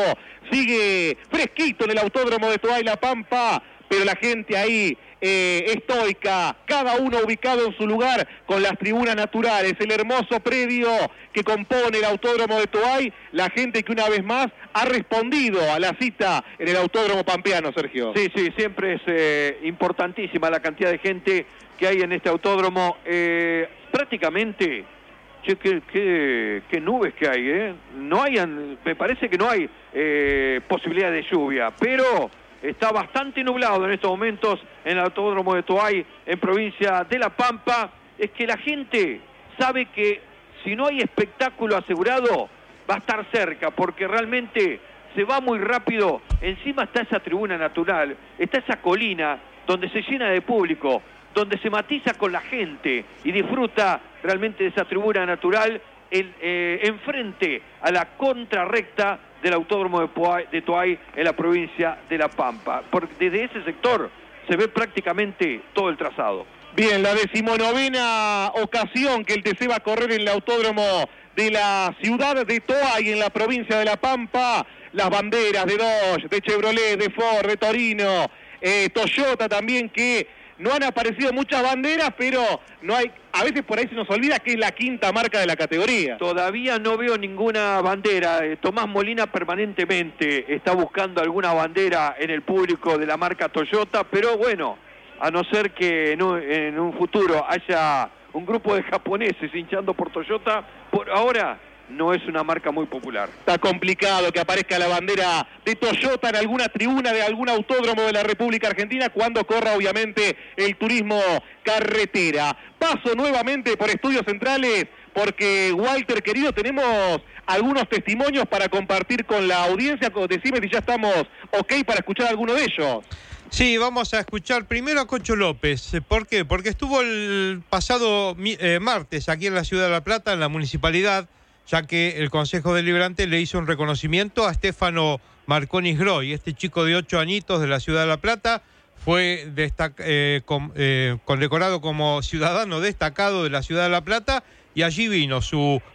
sigue fresquito en el Autódromo de Toay La Pampa, pero la gente ahí eh, estoica, cada uno ubicado en su lugar con las tribunas naturales, el hermoso predio que compone el Autódromo de Toay, la gente que una vez más ha respondido a la cita en el Autódromo Pampeano, Sergio. Sí, sí, siempre es eh, importantísima la cantidad de gente que hay en este autódromo. Eh, prácticamente, che, qué, qué, qué nubes que hay, ¿eh? No hay, me parece que no hay eh, posibilidad de lluvia, pero está bastante nublado en estos momentos en el Autódromo de Toay, en provincia de La Pampa. Es que la gente sabe que si no hay espectáculo asegurado, va a estar cerca, porque realmente se va muy rápido. Encima está esa tribuna natural, está esa colina donde se llena de público, donde se matiza con la gente y disfruta realmente de esa tribuna natural el, eh, enfrente a la contrarrecta del Autódromo de, Poay, de Toay en la provincia de La Pampa. Porque desde ese sector se ve prácticamente todo el trazado. Bien, la decimonovena ocasión que el T C va a correr en el Autódromo de la ciudad de Toay, en la provincia de La Pampa. Las banderas de Dodge, de Chevrolet, de Ford, de Torino, eh, Toyota también, que no han aparecido muchas banderas, pero no hay, a veces por ahí se nos olvida que es la quinta marca de la categoría. Todavía no veo ninguna bandera. Eh, Tomás Molina permanentemente está buscando alguna bandera en el público de la marca Toyota, pero bueno, a no ser que en un, en un futuro haya un grupo de japoneses hinchando por Toyota, por ahora no es una marca muy popular. Está complicado que aparezca la bandera de Toyota en alguna tribuna de algún autódromo de la República Argentina cuando corra obviamente el turismo carretera. Paso nuevamente por Estudios Centrales porque, Walter querido, tenemos algunos testimonios para compartir con la audiencia. Decime si ya estamos ok para escuchar alguno de ellos. Sí, vamos a escuchar primero a Cocho López. ¿Por qué? Porque estuvo el pasado eh, martes aquí en la Ciudad de La Plata, en la municipalidad, ya que el Consejo Deliberante le hizo un reconocimiento a Stefano Marconis Groy. Este chico de ocho añitos de la Ciudad de La Plata fue destac- eh, con, eh, condecorado como ciudadano destacado de la Ciudad de La Plata, y allí vino su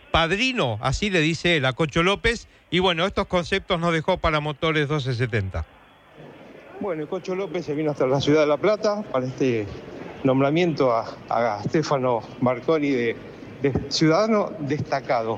padrino, así le dice él a Cocho López, y bueno, estos conceptos nos dejó para Motores doce setenta. Bueno, Cocho López se vino hasta la ciudad de La Plata para este nombramiento a, a Stefano Marconi de, de ciudadano destacado.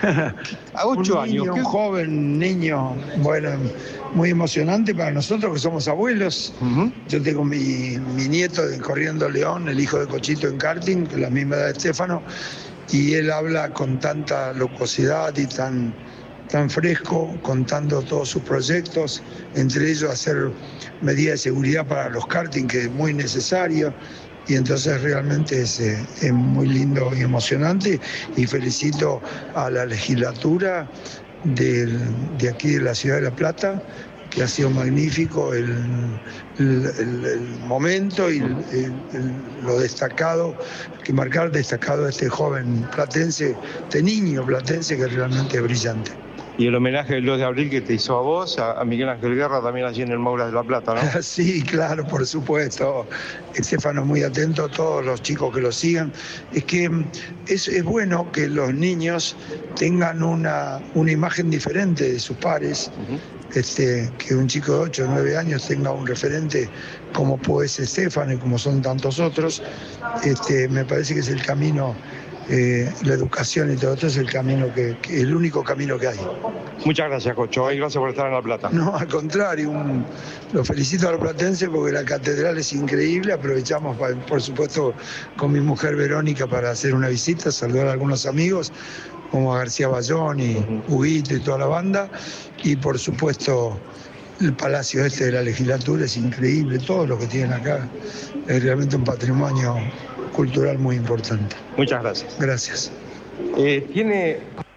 A ocho un niño, años. Un joven niño, bueno, muy emocionante para nosotros que somos abuelos. Uh-huh. Yo tengo mi, mi nieto de Corriendo León, el hijo de Cochito en karting, que es la misma edad de Stefano, y él habla con tanta locuacidad y tan, tan fresco, contando todos sus proyectos, entre ellos hacer medidas de seguridad para los karting, que es muy necesario. Y entonces realmente es, eh, es muy lindo y emocionante, y felicito a la legislatura del, de aquí de la ciudad de La Plata, que ha sido magnífico el, el, el, el momento y el, el, el, lo destacado, que marcar destacado a este joven platense, este niño platense que realmente es brillante. Y el homenaje del dos de abril que te hizo a vos, a, a Miguel Ángel Guerra, también allí en el Moura de La Plata, ¿no? Sí, claro, por supuesto. Estefano muy atento, todos los chicos que lo sigan. Es que es, es bueno que los niños tengan una, una imagen diferente de sus pares. Uh-huh. Este, que un chico de ocho o nueve años tenga un referente como puede ser Stefano y como son tantos otros. Este, me parece que es el camino. Eh, la educación y todo esto es el camino que, que el único camino que hay. Muchas gracias, Cocho, y gracias por estar en La Plata. No, al contrario, un, lo felicito a los platenses porque la catedral es increíble. Aprovechamos, por supuesto, con mi mujer Verónica para hacer una visita, saludar a algunos amigos como a García Bayón y uh-huh. Huguito y toda la banda, y por supuesto el palacio este de la legislatura es increíble, todo lo que tienen acá es realmente un patrimonio cultural muy importante. Muchas gracias. Gracias. Eh, tiene...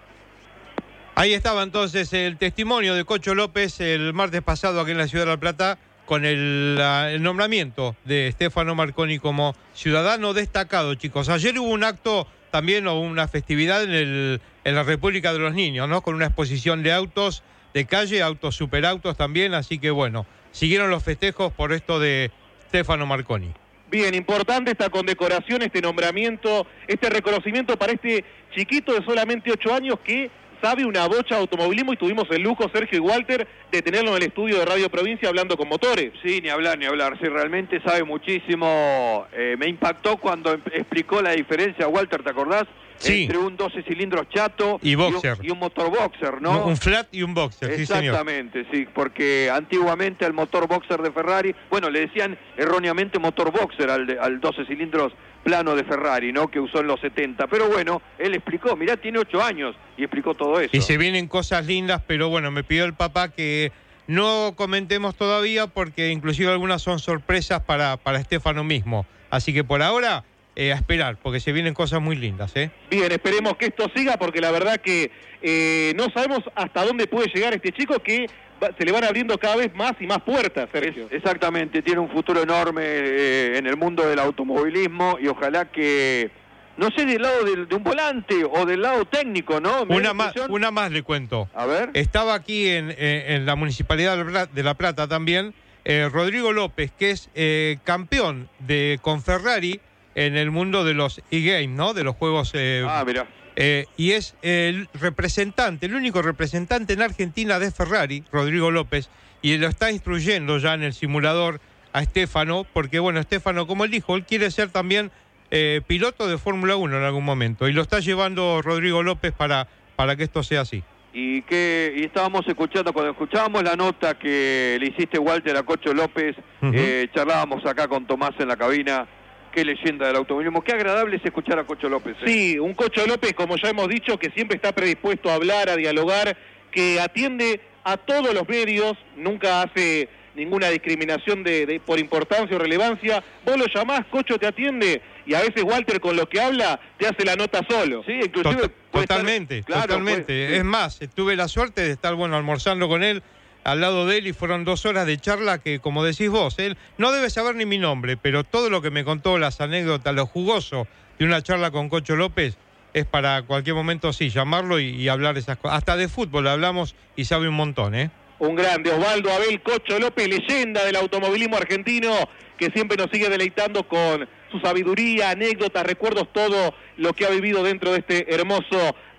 Ahí estaba entonces el testimonio de Cocho López el martes pasado aquí en la ciudad de La Plata con el, el nombramiento de Stefano Marconi como ciudadano destacado, chicos. Ayer hubo un acto también o una festividad en, el, en la República de los Niños, ¿no? Con una exposición de autos de calle, autos superautos también, así que bueno, siguieron los festejos por esto de Stefano Marconi. Bien, importante esta condecoración, este nombramiento, este reconocimiento para este chiquito de solamente ocho años que sabe una bocha de automovilismo, y tuvimos el lujo, Sergio y Walter, de tenerlo en el estudio de Radio Provincia hablando con Motores. Sí, ni hablar, ni hablar. Sí, realmente sabe muchísimo. Eh, me impactó cuando explicó la diferencia, Walter, ¿te acordás? Sí. Entre un doce cilindros chato y, boxer. y, un, y un motor boxer, ¿no? no un flat y un boxer, Exactamente, sí, señor. Sí, porque antiguamente al motor boxer de Ferrari, bueno, le decían erróneamente motor boxer al, de, al doce cilindros plano de Ferrari, ¿no? Que usó en los setenta. Pero bueno, él explicó, mirá, tiene ocho años y explicó todo eso. Y se vienen cosas lindas, pero bueno, me pidió el papá que no comentemos todavía porque inclusive algunas son sorpresas para, para Stefano mismo. Así que por ahora... Eh, a esperar, porque se vienen cosas muy lindas, ¿eh? Bien, esperemos que esto siga, porque la verdad que eh, no sabemos hasta dónde puede llegar este chico, que va, se le van abriendo cada vez más y más puertas, Sergio. Es, exactamente, tiene un futuro enorme eh, en el mundo del automovilismo, y ojalá que, no sé, del lado de, de un volante o del lado técnico, ¿no? Una más, una más le cuento. A ver. Estaba aquí en, en, en la Municipalidad de La Plata también, eh, Rodrigo López, que es eh, campeón de con Ferrari en el mundo de los e-games, ¿no? De los juegos... Eh, ah, mira. Eh, y es el representante, el único representante en Argentina de Ferrari, Rodrigo López, y lo está instruyendo ya en el simulador a Stefano, porque bueno, Stefano, como él dijo, él quiere ser también eh, piloto de Fórmula uno en algún momento, y lo está llevando Rodrigo López para, para que esto sea así. Y que y estábamos escuchando, cuando escuchábamos la nota que le hiciste, Walter, a Cocho López, uh-huh. eh, charlábamos acá con Tomás en la cabina. Qué leyenda del automovilismo, qué agradable es escuchar a Cocho López. ¿eh? Sí, un Cocho López, como ya hemos dicho, que siempre está predispuesto a hablar, a dialogar, que atiende a todos los medios, nunca hace ninguna discriminación de, de por importancia o relevancia. Vos lo llamás, Cocho te atiende, y a veces Walter con lo que habla te hace la nota solo. Sí, inclusive... Tot- totalmente, estar, claro, totalmente. Puede, sí. Es más, tuve la suerte de estar, bueno, almorzando con él, al lado de él, y fueron dos horas de charla que, como decís vos, él no debe saber ni mi nombre, pero todo lo que me contó, las anécdotas, lo jugoso de una charla con Cocho López, es para cualquier momento, sí, llamarlo y, y hablar esas cosas. Hasta de fútbol hablamos y sabe un montón, ¿eh? Un grande, Osvaldo Abel Cocho López, leyenda del automovilismo argentino, que siempre nos sigue deleitando con su sabiduría, anécdotas, recuerdos, todo lo que ha vivido dentro de este hermoso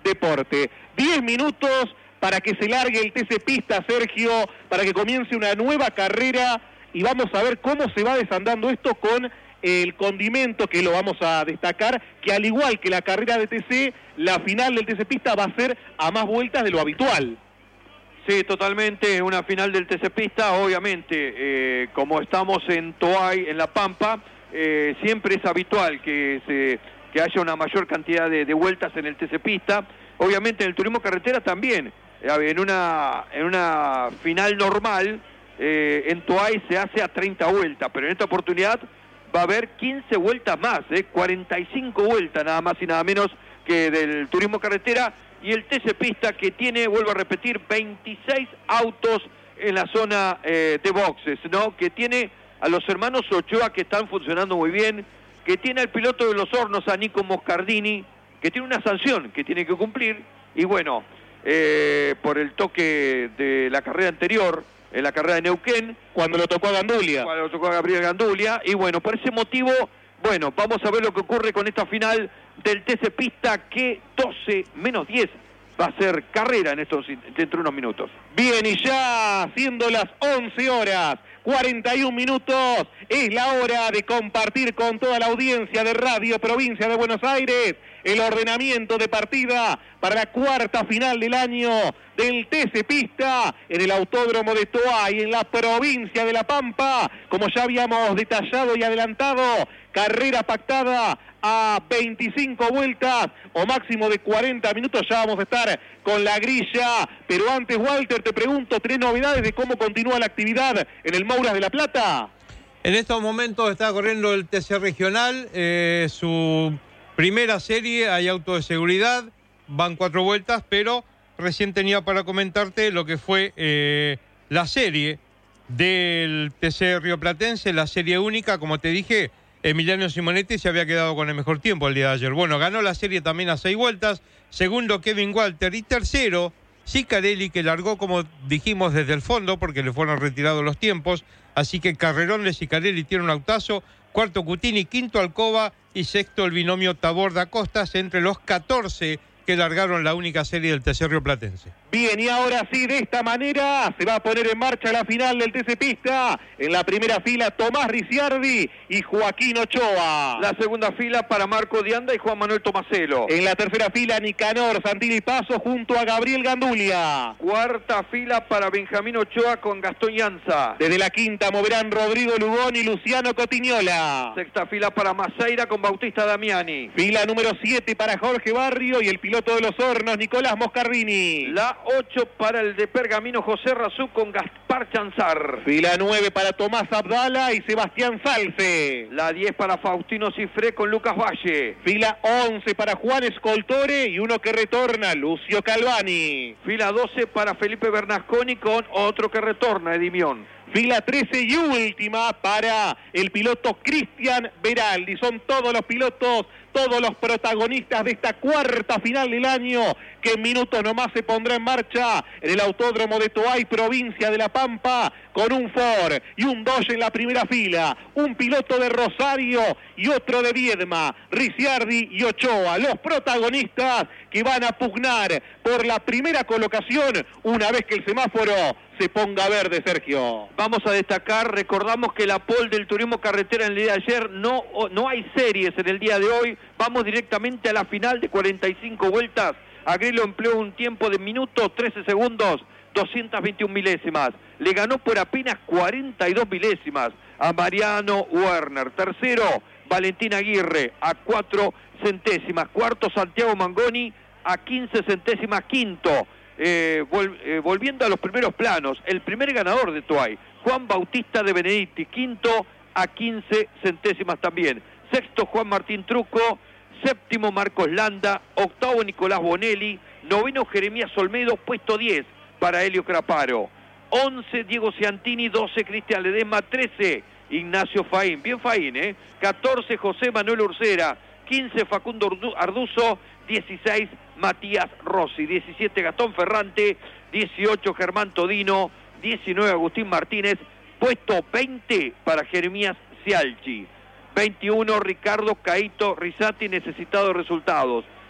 deporte. Diez minutos para que se largue el T C Pista, Sergio, para que comience una nueva carrera y vamos a ver cómo se va desandando esto con el condimento, que lo vamos a destacar, que al igual que la carrera de T C, la final del T C Pista va a ser a más vueltas de lo habitual. Sí, totalmente, una final del T C Pista, obviamente, eh, como estamos en Toay, en La Pampa, eh, siempre es habitual que, se, que haya una mayor cantidad de, de vueltas en el T C Pista. Obviamente en el turismo carretera también, en una, en una final normal, eh, en Toay se hace a treinta vueltas, pero en esta oportunidad va a haber quince vueltas más, eh, cuarenta y cinco vueltas nada más y nada menos que del turismo carretera, y el T C Pista que tiene, vuelvo a repetir, veintiséis autos en la zona eh, de boxes, ¿no? Que tiene a los hermanos Ochoa que están funcionando muy bien, que tiene al piloto de los Hornos, a Nico Moscardini, que tiene una sanción que tiene que cumplir, y bueno, eh, por el toque de la carrera anterior, en la carrera de Neuquén, cuando lo tocó a Gandulia. Cuando lo tocó a Gabriel Gandulia, y bueno, por ese motivo, bueno, vamos a ver lo que ocurre con esta final del T C Pista, que doce menos diez va a ser carrera en estos, dentro de unos minutos. Bien, y ya siendo las once horas, cuarenta y un minutos, es la hora de compartir con toda la audiencia de Radio Provincia de Buenos Aires el ordenamiento de partida para la cuarta final del año del T C Pista en el Autódromo de Toay, en la provincia de La Pampa. Como ya habíamos detallado y adelantado, carrera pactada a veinticinco vueltas o máximo de cuarenta minutos. Ya vamos a estar con la grilla, pero antes, Walter, te pregunto, ¿tres novedades de cómo continúa la actividad en el Mouras de La Plata? En estos momentos está corriendo el T C Regional, eh, su primera serie, hay auto de seguridad, van cuatro vueltas, pero recién tenía para comentarte lo que fue eh, la serie del T C rioplatense, la serie única, como te dije, Emiliano Simonetti se había quedado con el mejor tiempo el día de ayer. Bueno, ganó la serie también a seis vueltas, segundo Kevin Walter y tercero Sicarelli, que largó, como dijimos, desde el fondo porque le fueron retirados los tiempos, así que carrerón de Sicarelli tiene un autazo, cuarto Cutini, quinto Alcoba y sexto el binomio Taborda Costas, entre los catorce que largaron la única serie del T C rioplatense. Bien, y ahora sí, de esta manera se va a poner en marcha la final del T C Pista. En la primera fila, Tomás Ricciardi y Joaquín Ochoa. La segunda fila para Marco Dianda y Juan Manuel Tomaselo. En la tercera fila, Nicanor Santini Paso junto a Gabriel Gandulia. Cuarta fila para Benjamín Ochoa con Gastón Llanza. Desde la quinta moverán Rodrigo Lugón y Luciano Cotignola. Sexta fila para Maceira con Bautista Damiani. Fila número siete para Jorge Barrio y el piloto de los Hornos, Nicolás Moscardini. La ocho para el de Pergamino, José Razú con Gaspar Chanzar. Fila nueve para Tomás Abdala y Sebastián Salce. La diez para Faustino Cifré con Lucas Valle. Fila once para Juan Escoltore y uno que retorna, Lucio Calvani. Fila doce para Felipe Bernasconi con otro que retorna, Edimión. Fila trece y última para el piloto Cristian Beraldi. Son todos los pilotos, todos los protagonistas de esta cuarta final del año, que en minutos nomás se pondrá en marcha en el Autódromo de Toay, provincia de La Pampa, con un Ford y un Dodge en la primera fila, un piloto de Rosario y otro de Viedma, Ricciardi y Ochoa, los protagonistas que van a pugnar por la primera colocación una vez que el semáforo se ponga verde, Sergio. Vamos a destacar, recordamos que la pole del turismo carretera en el día de ayer, no, no hay series en el día de hoy, vamos directamente a la final de cuarenta y cinco vueltas. Agrelo empleó un tiempo de minuto trece segundos, doscientas veintiuna milésimas. Le ganó por apenas cuarenta y dos milésimas a Mariano Werner. Tercero, Valentín Aguirre a cuatro centésimas. Cuarto, Santiago Mangoni a quince centésimas. Quinto, eh, vol eh, volviendo a los primeros planos, el primer ganador de Toay, Juan Bautista de Benedetti. Quinto a quince centésimas también. Sexto, Juan Martín Truco. Séptimo, Marcos Landa. Octavo, Nicolás Bonelli. Noveno, Jeremías Olmedo. Puesto diez para Helio Craparo. once, Diego Ciantini. doce, Cristian Ledesma. trece, Ignacio Faín. Bien Faín, ¿eh? catorce, José Manuel Ursera. quince, Facundo Arduzo. dieciséis, Matías Rossi. diecisiete, Gastón Ferrante. dieciocho, Germán Todino. diecinueve, Agustín Martínez. Puesto veinte para Jeremías Cialchi. veintiuno, Ricardo Caito Risati, necesitado de resultados.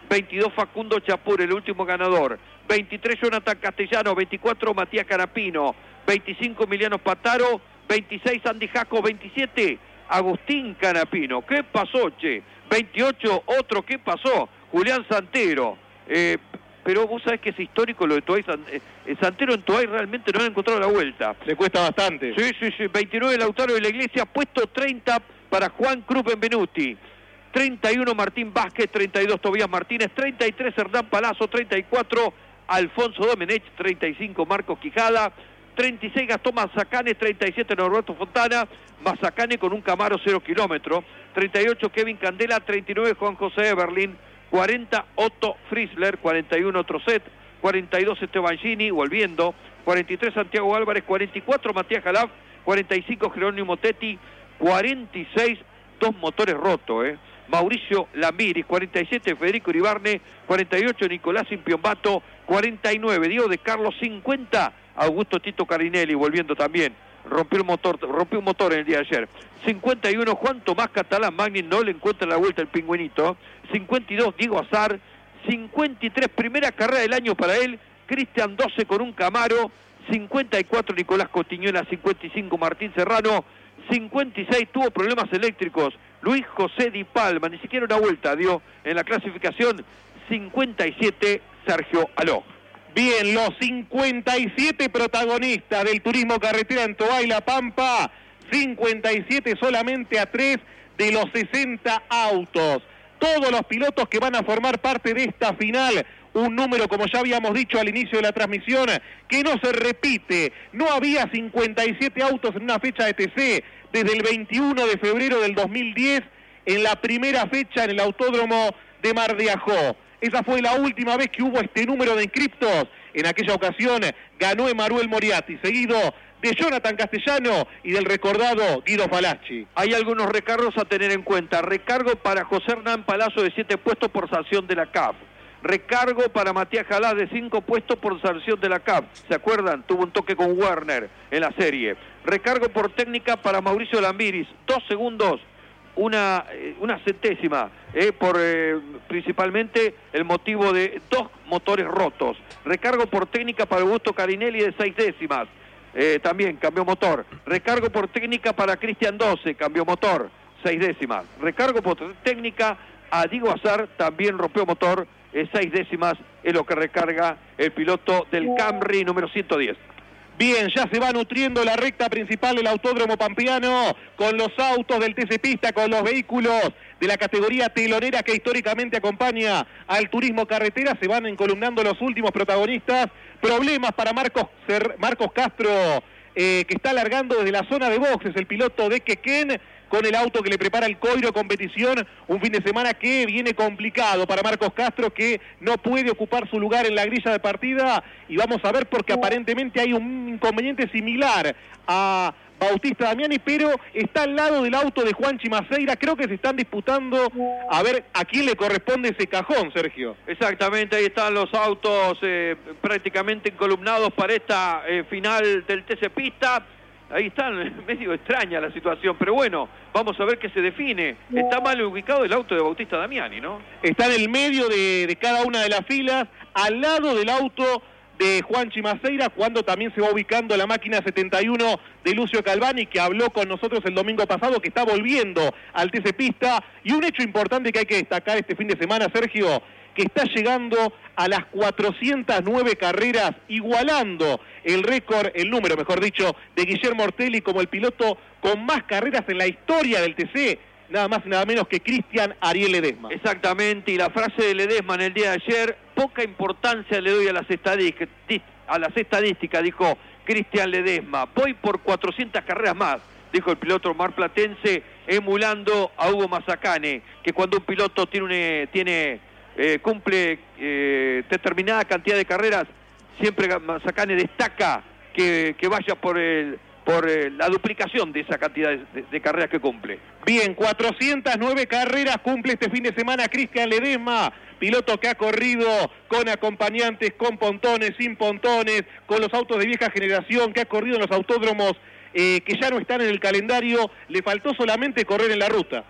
veintidós Facundo Chapur, el último ganador, veintitrés Jonathan Castellano, veinticuatro Matías Canapino, veinticinco Emiliano Pataro, veintiséis Andy Jaco, veintisiete Agustín Canapino. ¿Qué pasó, che? veintiocho otro, ¿qué pasó? Julián Santero. Eh, pero vos sabés que es histórico lo de Toay. Eh, Santero en Toay realmente no han encontrado la vuelta. Le cuesta bastante. Sí, sí, sí. veintinueve Lautaro de la Iglesia, puesto treinta para Juan Cruz Benvenuti. treinta y uno Martín Vázquez, treinta y dos Tobías Martínez, treinta y tres Hernán Palazzo, treinta y cuatro Alfonso Domenech, treinta y cinco Marcos Quijada, treinta y seis Gastón Mazacane, treinta y siete Norberto Fontana, Mazacane con un Camaro cero kilómetros, treinta y ocho Kevin Candela, treinta y nueve Juan José Eberlin, cuarenta Otto Friesler, cuarenta y uno Trocet, cuarenta y dos Esteban Gini, volviendo, cuarenta y tres Santiago Álvarez, cuarenta y cuatro Matías Jalaf, cuarenta y cinco Jerónimo Tetti, cuarenta y seis, dos motores rotos, eh. Mauricio Lambiris, cuarenta y siete Federico Iribarne, cuarenta y ocho Nicolás Impiombato, cuarenta y nueve Diego de Carlos, cincuenta Augusto Tito Carinelli, volviendo también, rompió el motor, rompió un motor en el día de ayer, cincuenta y uno Juan Tomás Catalán Magni, no le encuentra la vuelta el pingüinito, cincuenta y dos Diego Azar, cincuenta y tres primera carrera del año para él, Cristian doce con un Camaro, cincuenta y cuatro Nicolás Cotiñuela, cincuenta y cinco Martín Serrano, cincuenta y seis tuvo problemas eléctricos Luis José Di Palma, ni siquiera una vuelta dio en la clasificación, cincuenta y siete Sergio Aló. Bien, los cincuenta y siete protagonistas del turismo carretera en Toay La Pampa, cincuenta y siete solamente a tres de los sesenta autos. Todos los pilotos que van a formar parte de esta final, un número, como ya habíamos dicho al inicio de la transmisión, que no se repite. No había cincuenta y siete autos en una fecha de T C desde el veintiuno de febrero del dos mil diez, en la primera fecha en el Autódromo de Mar de Ajó. Esa fue la última vez que hubo este número de inscriptos. En aquella ocasión ganó Emanuel Moriarty, seguido de Jonathan Castellano y del recordado Guido Falacci. Hay algunos recargos a tener en cuenta. Recargo para José Hernán Palazzo de siete puestos por sanción de la C A F. Recargo para Matías Jalás de cinco puestos por sanción de la C A F. ¿Se acuerdan? Tuvo un toque con Werner en la serie. Recargo por técnica para Mauricio Lambiris. Dos segundos, una, una centésima, eh, por eh, principalmente el motivo de dos motores rotos. Recargo por técnica para Augusto Carinelli de seis décimas. Eh, también cambió motor. Recargo por técnica para Cristian doce, cambió motor, seis décimas. Recargo por técnica a Diego Azar, también rompió motor, eh, seis décimas es lo que recarga el piloto del Camry número ciento diez. Bien, ya se va nutriendo la recta principal del Autódromo Pampeano con los autos del T C Pista, con los vehículos de la categoría telonera que históricamente acompaña al turismo carretera. Se van encolumnando los últimos protagonistas. Problemas para Marcos, Marcos Castro, eh, que está largando desde la zona de boxes, el piloto de Quequén, con el auto que le prepara el Coiro Competición, un fin de semana que viene complicado para Marcos Castro, que no puede ocupar su lugar en la grilla de partida, y vamos a ver porque aparentemente hay un inconveniente similar a Bautista Damiani, pero está al lado del auto de Juanchi Maceira. Creo que se están disputando a ver a quién le corresponde ese cajón, Sergio. Exactamente, ahí están los autos eh, prácticamente encolumnados para esta eh, final del T C Pista. Ahí están, medio extraña la situación, pero bueno, vamos a ver qué se define. Está mal ubicado el auto de Bautista Damiani, ¿no? Está en el medio de, de cada una de las filas, al lado del auto de Juanchi Maceira, cuando también se va ubicando la máquina setenta y uno de Lucio Calvani, que habló con nosotros el domingo pasado, que está volviendo al T C Pista. Y un hecho importante que hay que destacar este fin de semana, Sergio, que está llegando a las cuatrocientas nueve carreras, igualando el récord, el número, mejor dicho, de Guillermo Ortelli como el piloto con más carreras en la historia del T C, nada más y nada menos que Cristian Ariel Ledesma. Exactamente, y la frase de Ledesma en el día de ayer: poca importancia le doy a las estadísticas, a las estadísticas, dijo Cristian Ledesma. Voy por cuatrocientas carreras más, dijo el piloto marplatense, emulando a Hugo Mazacane, que cuando un piloto tiene, un, tiene eh, cumple eh, determinada cantidad de carreras, siempre Mazacane destaca que, que vaya por el... por eh, la duplicación de esa cantidad de, de, de carreras que cumple. Bien, cuatrocientas nueve carreras cumple este fin de semana Cristian Ledesma, piloto que ha corrido con acompañantes, con pontones, sin pontones, con los autos de vieja generación, que ha corrido en los autódromos eh, que ya no están en el calendario. Le faltó solamente correr en la ruta.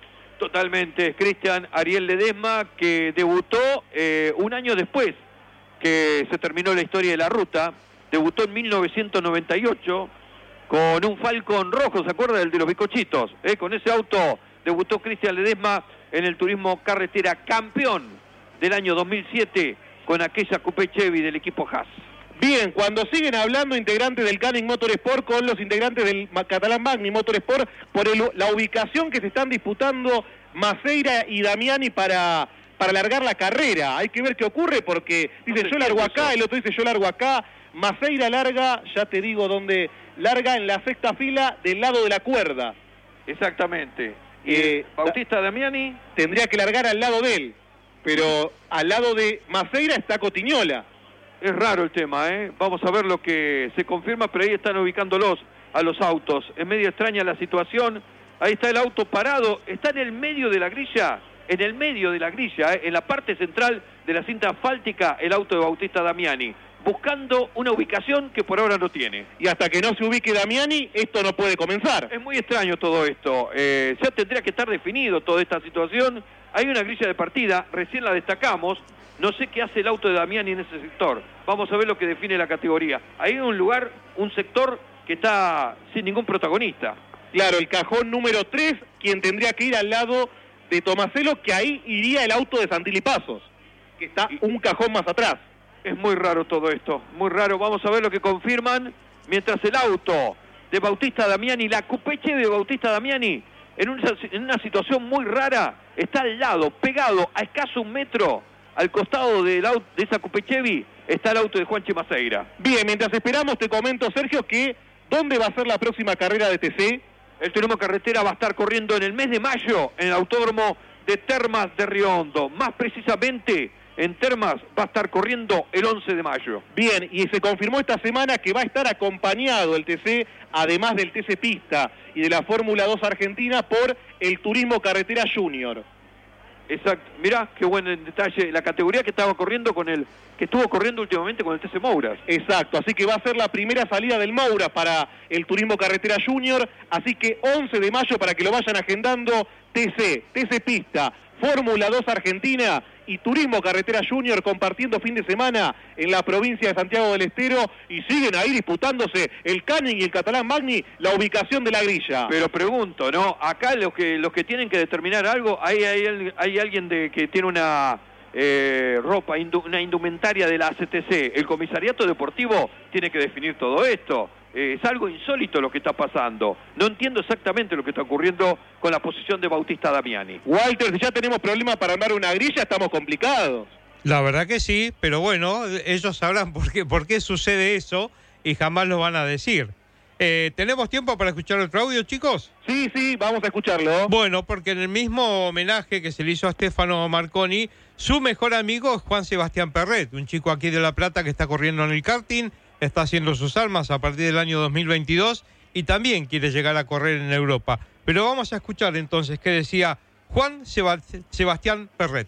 Totalmente, Cristian Ariel Ledesma, que debutó eh, un año después que se terminó la historia de la ruta. Debutó en mil novecientos noventa y ocho con un Falcon rojo, ¿se acuerda? El de los bizcochitos. ¿Eh? Con ese auto debutó Cristian Ledesma en el turismo carretera, campeón del año dos mil siete con aquella Coupé Chevy del equipo Haas. Bien, cuando siguen hablando integrantes del Canning Motorsport con los integrantes del Catalán Magni Motorsport por el, la ubicación que se están disputando Maceira y Damiani para, para largar la carrera. Hay que ver qué ocurre porque dice yo largo acá, el otro dice yo largo acá. Maceira larga, ya te digo dónde, larga en la sexta fila del lado de la cuerda. Exactamente. Y eh, Bautista Damiani tendría que largar al lado de él, pero al lado de Maceira está Cotiñola. Es raro el tema, ¿eh? Vamos a ver lo que se confirma, pero ahí están ubicándolos a los autos. Es medio extraña la situación. Ahí está el auto parado, está en el medio de la grilla, en el medio de la grilla, ¿eh? En la parte central de la cinta asfáltica, el auto de Bautista Damiani, buscando una ubicación que por ahora no tiene. Y hasta que no se ubique Damiani, esto no puede comenzar. Es muy extraño todo esto. Eh, ya tendría que estar definido toda esta situación. Hay una grilla de partida, recién la destacamos. No sé qué hace el auto de Damiani en ese sector. Vamos a ver lo que define la categoría. Hay un lugar, un sector que está sin ningún protagonista. Claro, el cajón número tres, quien tendría que ir al lado de Tomaselo, que ahí iría el auto de Santilli Pasos, que está un cajón más atrás. Es muy raro todo esto, muy raro. Vamos a ver lo que confirman. Mientras el auto de Bautista Damiani, la Coupé Chevy de Bautista Damiani, en una, en una situación muy rara, está al lado, pegado a escaso un metro, al costado del auto, de esa Coupé Chevy, está el auto de Juanchi Maceira. Bien, mientras esperamos te comento, Sergio, que ¿dónde va a ser la próxima carrera de T C? El turismo carretera va a estar corriendo en el mes de mayo en el autódromo de Termas de Río Hondo. Más precisamente, en Termas va a estar corriendo el once de mayo. Bien, y se confirmó esta semana que va a estar acompañado el T C, además del T C Pista y de la Fórmula dos Argentina, por el Turismo Carretera Junior. Exacto, mirá qué buen detalle, la categoría que estaba corriendo con el, que estuvo corriendo últimamente con el T C Mouras. Exacto, así que va a ser la primera salida del Mouras para el Turismo Carretera Junior, así que once de mayo para que lo vayan agendando, T C, T C Pista, Fórmula dos Argentina y Turismo Carretera Junior compartiendo fin de semana en la provincia de Santiago del Estero, y siguen ahí disputándose el Canning y el Catalán Magni la ubicación de la grilla. Pero pregunto, ¿no? Acá los que los que tienen que determinar algo, hay, hay, hay alguien de que tiene una eh, ropa, indu, una indumentaria de la A C T C, el comisariato deportivo tiene que definir todo esto. Eh, es algo insólito lo que está pasando. No entiendo exactamente lo que está ocurriendo con la posición de Bautista Damiani. Walter, si ya tenemos problemas para armar una grilla, estamos complicados. La verdad que sí, pero bueno, ellos sabrán por qué, por qué sucede eso y jamás lo van a decir. Eh, ¿Tenemos tiempo para escuchar otro audio, chicos? Sí, sí, vamos a escucharlo. Bueno, porque en el mismo homenaje que se le hizo a Stefano Marconi, su mejor amigo es Juan Sebastián Perret, un chico aquí de La Plata que está corriendo en el karting, está haciendo sus armas a partir del año dos mil veintidós y también quiere llegar a correr en Europa. Pero vamos a escuchar entonces qué decía Juan Sebast- Sebastián Perret.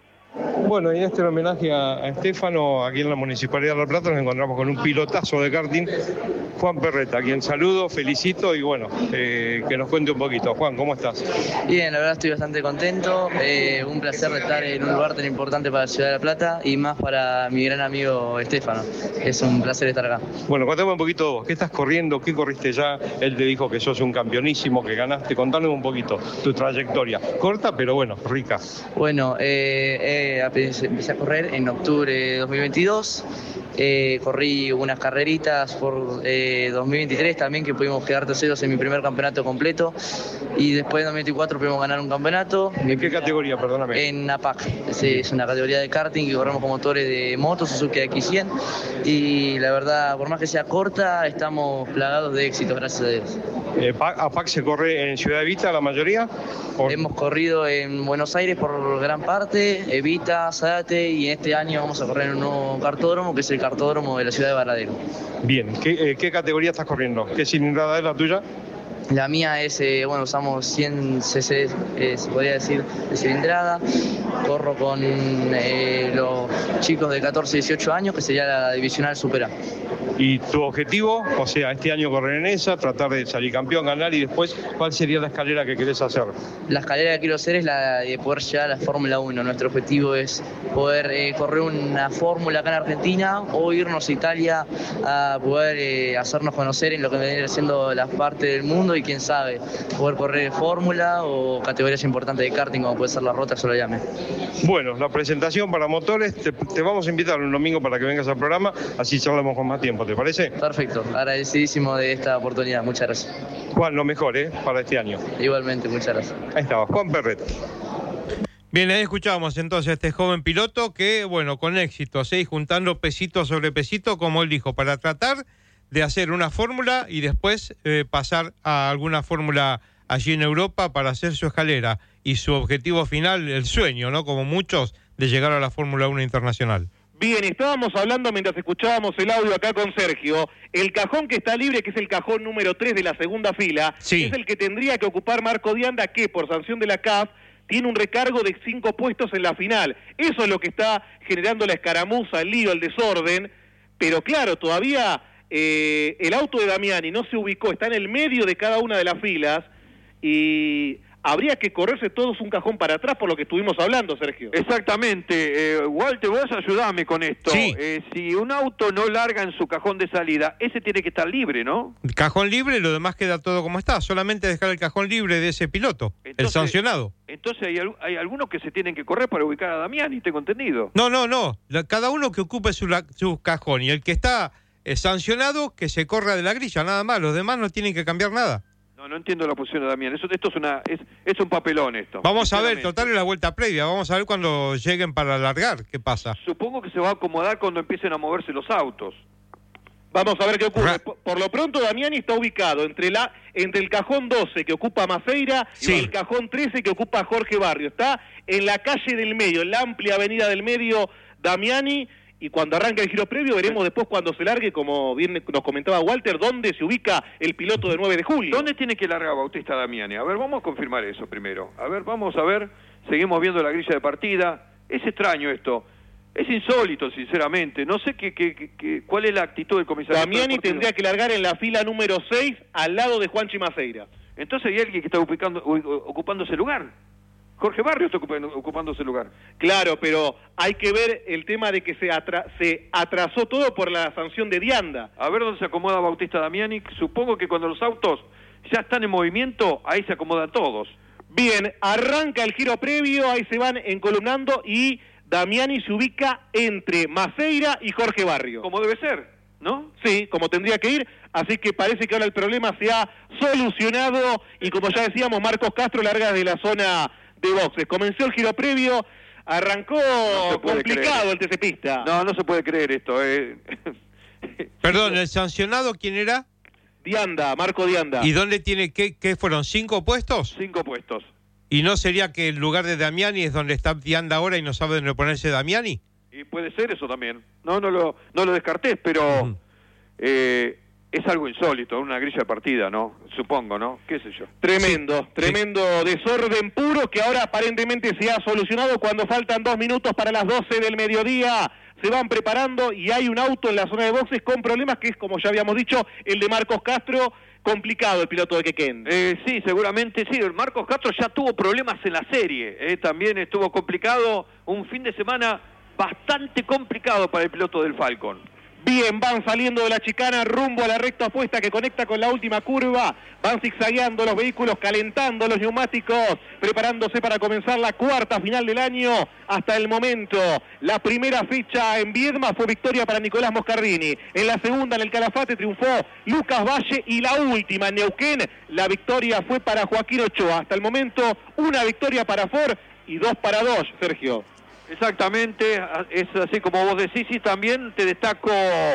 Bueno, y en este homenaje a, a Stefano, aquí en la Municipalidad de La Plata, nos encontramos con un pilotazo de karting, Juan Perret, a quien saludo, felicito y bueno, eh, que nos cuente un poquito. Juan, ¿cómo estás? Bien, la verdad estoy bastante contento, eh, un placer estar en un lugar tan importante para la Ciudad de La Plata y más para mi gran amigo Stefano. Es un placer estar acá. Bueno, contame un poquito vos, ¿qué estás corriendo? ¿Qué corriste ya? Él te dijo que sos un campeonísimo, que ganaste. Contanos un poquito tu trayectoria. Corta, pero bueno, rica. Bueno, eh, eh, empecé a correr en octubre de dos mil veintidós, eh, corrí unas carreritas por eh, dos mil veintitrés también, que pudimos quedar terceros en mi primer campeonato completo, y después en dos mil veinticuatro pudimos ganar un campeonato. ¿En qué categoría, perdóname? En A P A C, es, es una categoría de karting que corremos con motores de moto, Suzuki X cien, y la verdad, por más que sea corta, estamos plagados de éxito, gracias a Dios. Eh, ¿A P A C se corre en Ciudad Evita la mayoría? ¿O? Hemos corrido en Buenos Aires por gran parte, Evita, Zárate, y este año vamos a correr en un nuevo cartódromo, que es el cartódromo de la ciudad de Varadero. Bien, ¿qué, eh, qué categoría estás corriendo? ¿Qué cilindrada es la tuya? La mía es, eh, bueno, usamos cien cc, eh, se podría decir, de cilindrada. Corro con eh, los chicos de catorce a dieciocho años, que sería la divisional Super A. ¿Y tu objetivo? O sea, este año correr en esa, tratar de salir campeón, ganar y después, ¿cuál sería la escalera que querés hacer? La escalera que quiero hacer es la de poder llegar a la Fórmula uno. Nuestro objetivo es poder eh, correr una fórmula acá en Argentina o irnos a Italia a poder eh, hacernos conocer en lo que viene siendo la parte del mundo y quién sabe, poder correr fórmula o categorías importantes de karting como puede ser la Rota o la Llame. Bueno, la presentación para motores, te, te vamos a invitar un domingo para que vengas al programa, así charlamos con más tiempo, ¿te parece? Perfecto, agradecidísimo de esta oportunidad, muchas gracias. Juan, lo mejor, ¿eh? Para este año. Igualmente, muchas gracias. Ahí estaba, Juan Perret. Bien, ahí escuchamos entonces a este joven piloto que, bueno, con éxito, ¿sí? Juntando pesito sobre pesito, como él dijo, para tratar de hacer una fórmula y después eh, pasar a alguna fórmula allí en Europa para hacer su escalera y su objetivo final, el sueño, ¿no? Como muchos, de llegar a la Fórmula uno internacional. Bien, estábamos hablando mientras escuchábamos el audio acá con Sergio. El cajón que está libre, que es el cajón número tres de la segunda fila, sí, es el que tendría que ocupar Marco Dianda, que por sanción de la C A F tiene un recargo de cinco puestos en la final. Eso es lo que está generando la escaramuza, el lío, el desorden. Pero claro, todavía eh, el auto de Damiani no se ubicó, está en el medio de cada una de las filas y habría que correrse todos un cajón para atrás por lo que estuvimos hablando, Sergio. Exactamente. Eh, Walter, vos ayudame con esto. Sí. Eh, si un auto no larga en su cajón de salida, ese tiene que estar libre, ¿no? Cajón libre, lo demás queda todo como está. Solamente dejar el cajón libre de ese piloto, Entonces, el sancionado. Entonces hay, hay algunos que se tienen que correr para ubicar a Damiani, tengo entendido. No, no, no. La, cada uno que ocupe su, la, su cajón y el que está eh, sancionado, que se corra de la grilla, nada más. Los demás no tienen que cambiar nada. No, no entiendo la posición de Damián. Eso, esto es una es, es un papelón esto. Vamos a ver, total la vuelta previa. Vamos a ver cuando lleguen para alargar qué pasa. Supongo que se va a acomodar cuando empiecen a moverse los autos. Vamos a ver qué ocurre. Por, por lo pronto Damiani está ubicado entre la entre el cajón doce que ocupa Maceira sí. y el cajón trece que ocupa Jorge Barrio. Está en la calle del medio, en la amplia avenida del medio Damiani. Y cuando arranca el giro previo, veremos después cuando se largue, como bien nos comentaba Walter, dónde se ubica el piloto de nueve de julio. ¿Dónde tiene que largar Bautista Damiani? A ver, vamos a confirmar eso primero. A ver, vamos a ver. Seguimos viendo la grilla de partida. Es extraño esto. Es insólito, sinceramente. No sé qué, qué, qué, cuál es la actitud del comisario. Damiani tendría que largar en la fila número seis, al lado de Juanchi Maceira. Entonces hay alguien que está ocupando, ocupando ese lugar. Jorge Barrio está ocupando, ocupando ese lugar. Claro, pero hay que ver el tema de que se, atra se atrasó todo por la sanción de Dianda. A ver dónde se acomoda Bautista Damiani. Supongo que cuando los autos ya están en movimiento, ahí se acomodan todos. Bien, arranca el giro previo, ahí se van encolumnando y Damiani se ubica entre Maceira y Jorge Barrio. Como debe ser, ¿no? Sí, como tendría que ir, así que parece que ahora el problema se ha solucionado y como ya decíamos, Marcos Castro larga de la zona de boxes. Comenzó el giro previo, arrancó no complicado el T C Pista. No, no se puede creer esto. Eh. Perdón, ¿el sancionado quién era? Dianda, Marco Dianda. ¿Y dónde tiene, qué, qué fueron, cinco puestos? Cinco puestos. ¿Y no sería que el lugar de Damiani es donde está Dianda ahora y no sabe dónde ponerse Damiani? Y puede ser eso también. No, no lo, no lo descarté, pero uh-huh. eh, es algo insólito, una grilla de partida, ¿no? Supongo, ¿no? ¿Qué sé yo? Tremendo, sí. tremendo sí. desorden puro que ahora aparentemente se ha solucionado cuando faltan dos minutos para las doce del mediodía. Se van preparando y hay un auto en la zona de boxes con problemas que es, como ya habíamos dicho, el de Marcos Castro. Complicado el piloto de Quequén. Eh, sí, seguramente sí. Marcos Castro ya tuvo problemas en la serie. Eh, también estuvo complicado. Un fin de semana bastante complicado para el piloto del Falcon. Bien, van saliendo de la chicana rumbo a la recta opuesta que conecta con la última curva. Van zigzagueando los vehículos, calentando los neumáticos, preparándose para comenzar la cuarta final del año. Hasta el momento, la primera fecha en Viedma fue victoria para Nicolás Moscardini. En la segunda, en el Calafate, triunfó Lucas Valle. Y la última, en Neuquén, la victoria fue para Joaquín Ochoa. Hasta el momento, una victoria para Ford y dos para Dodge, Sergio. Exactamente, es así como vos decís, y también te destaco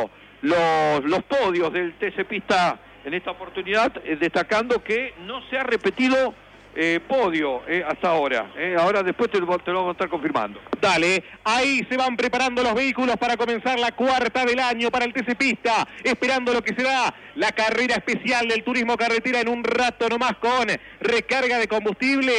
los, los podios del T C Pista en esta oportunidad, eh, destacando que no se ha repetido eh, podio eh, hasta ahora. Eh. Ahora después te, te lo vamos a estar confirmando. Dale, ahí se van preparando los vehículos para comenzar la cuarta del año para el T C Pista, esperando lo que será la carrera especial del turismo carretera en un rato nomás con recarga de combustible.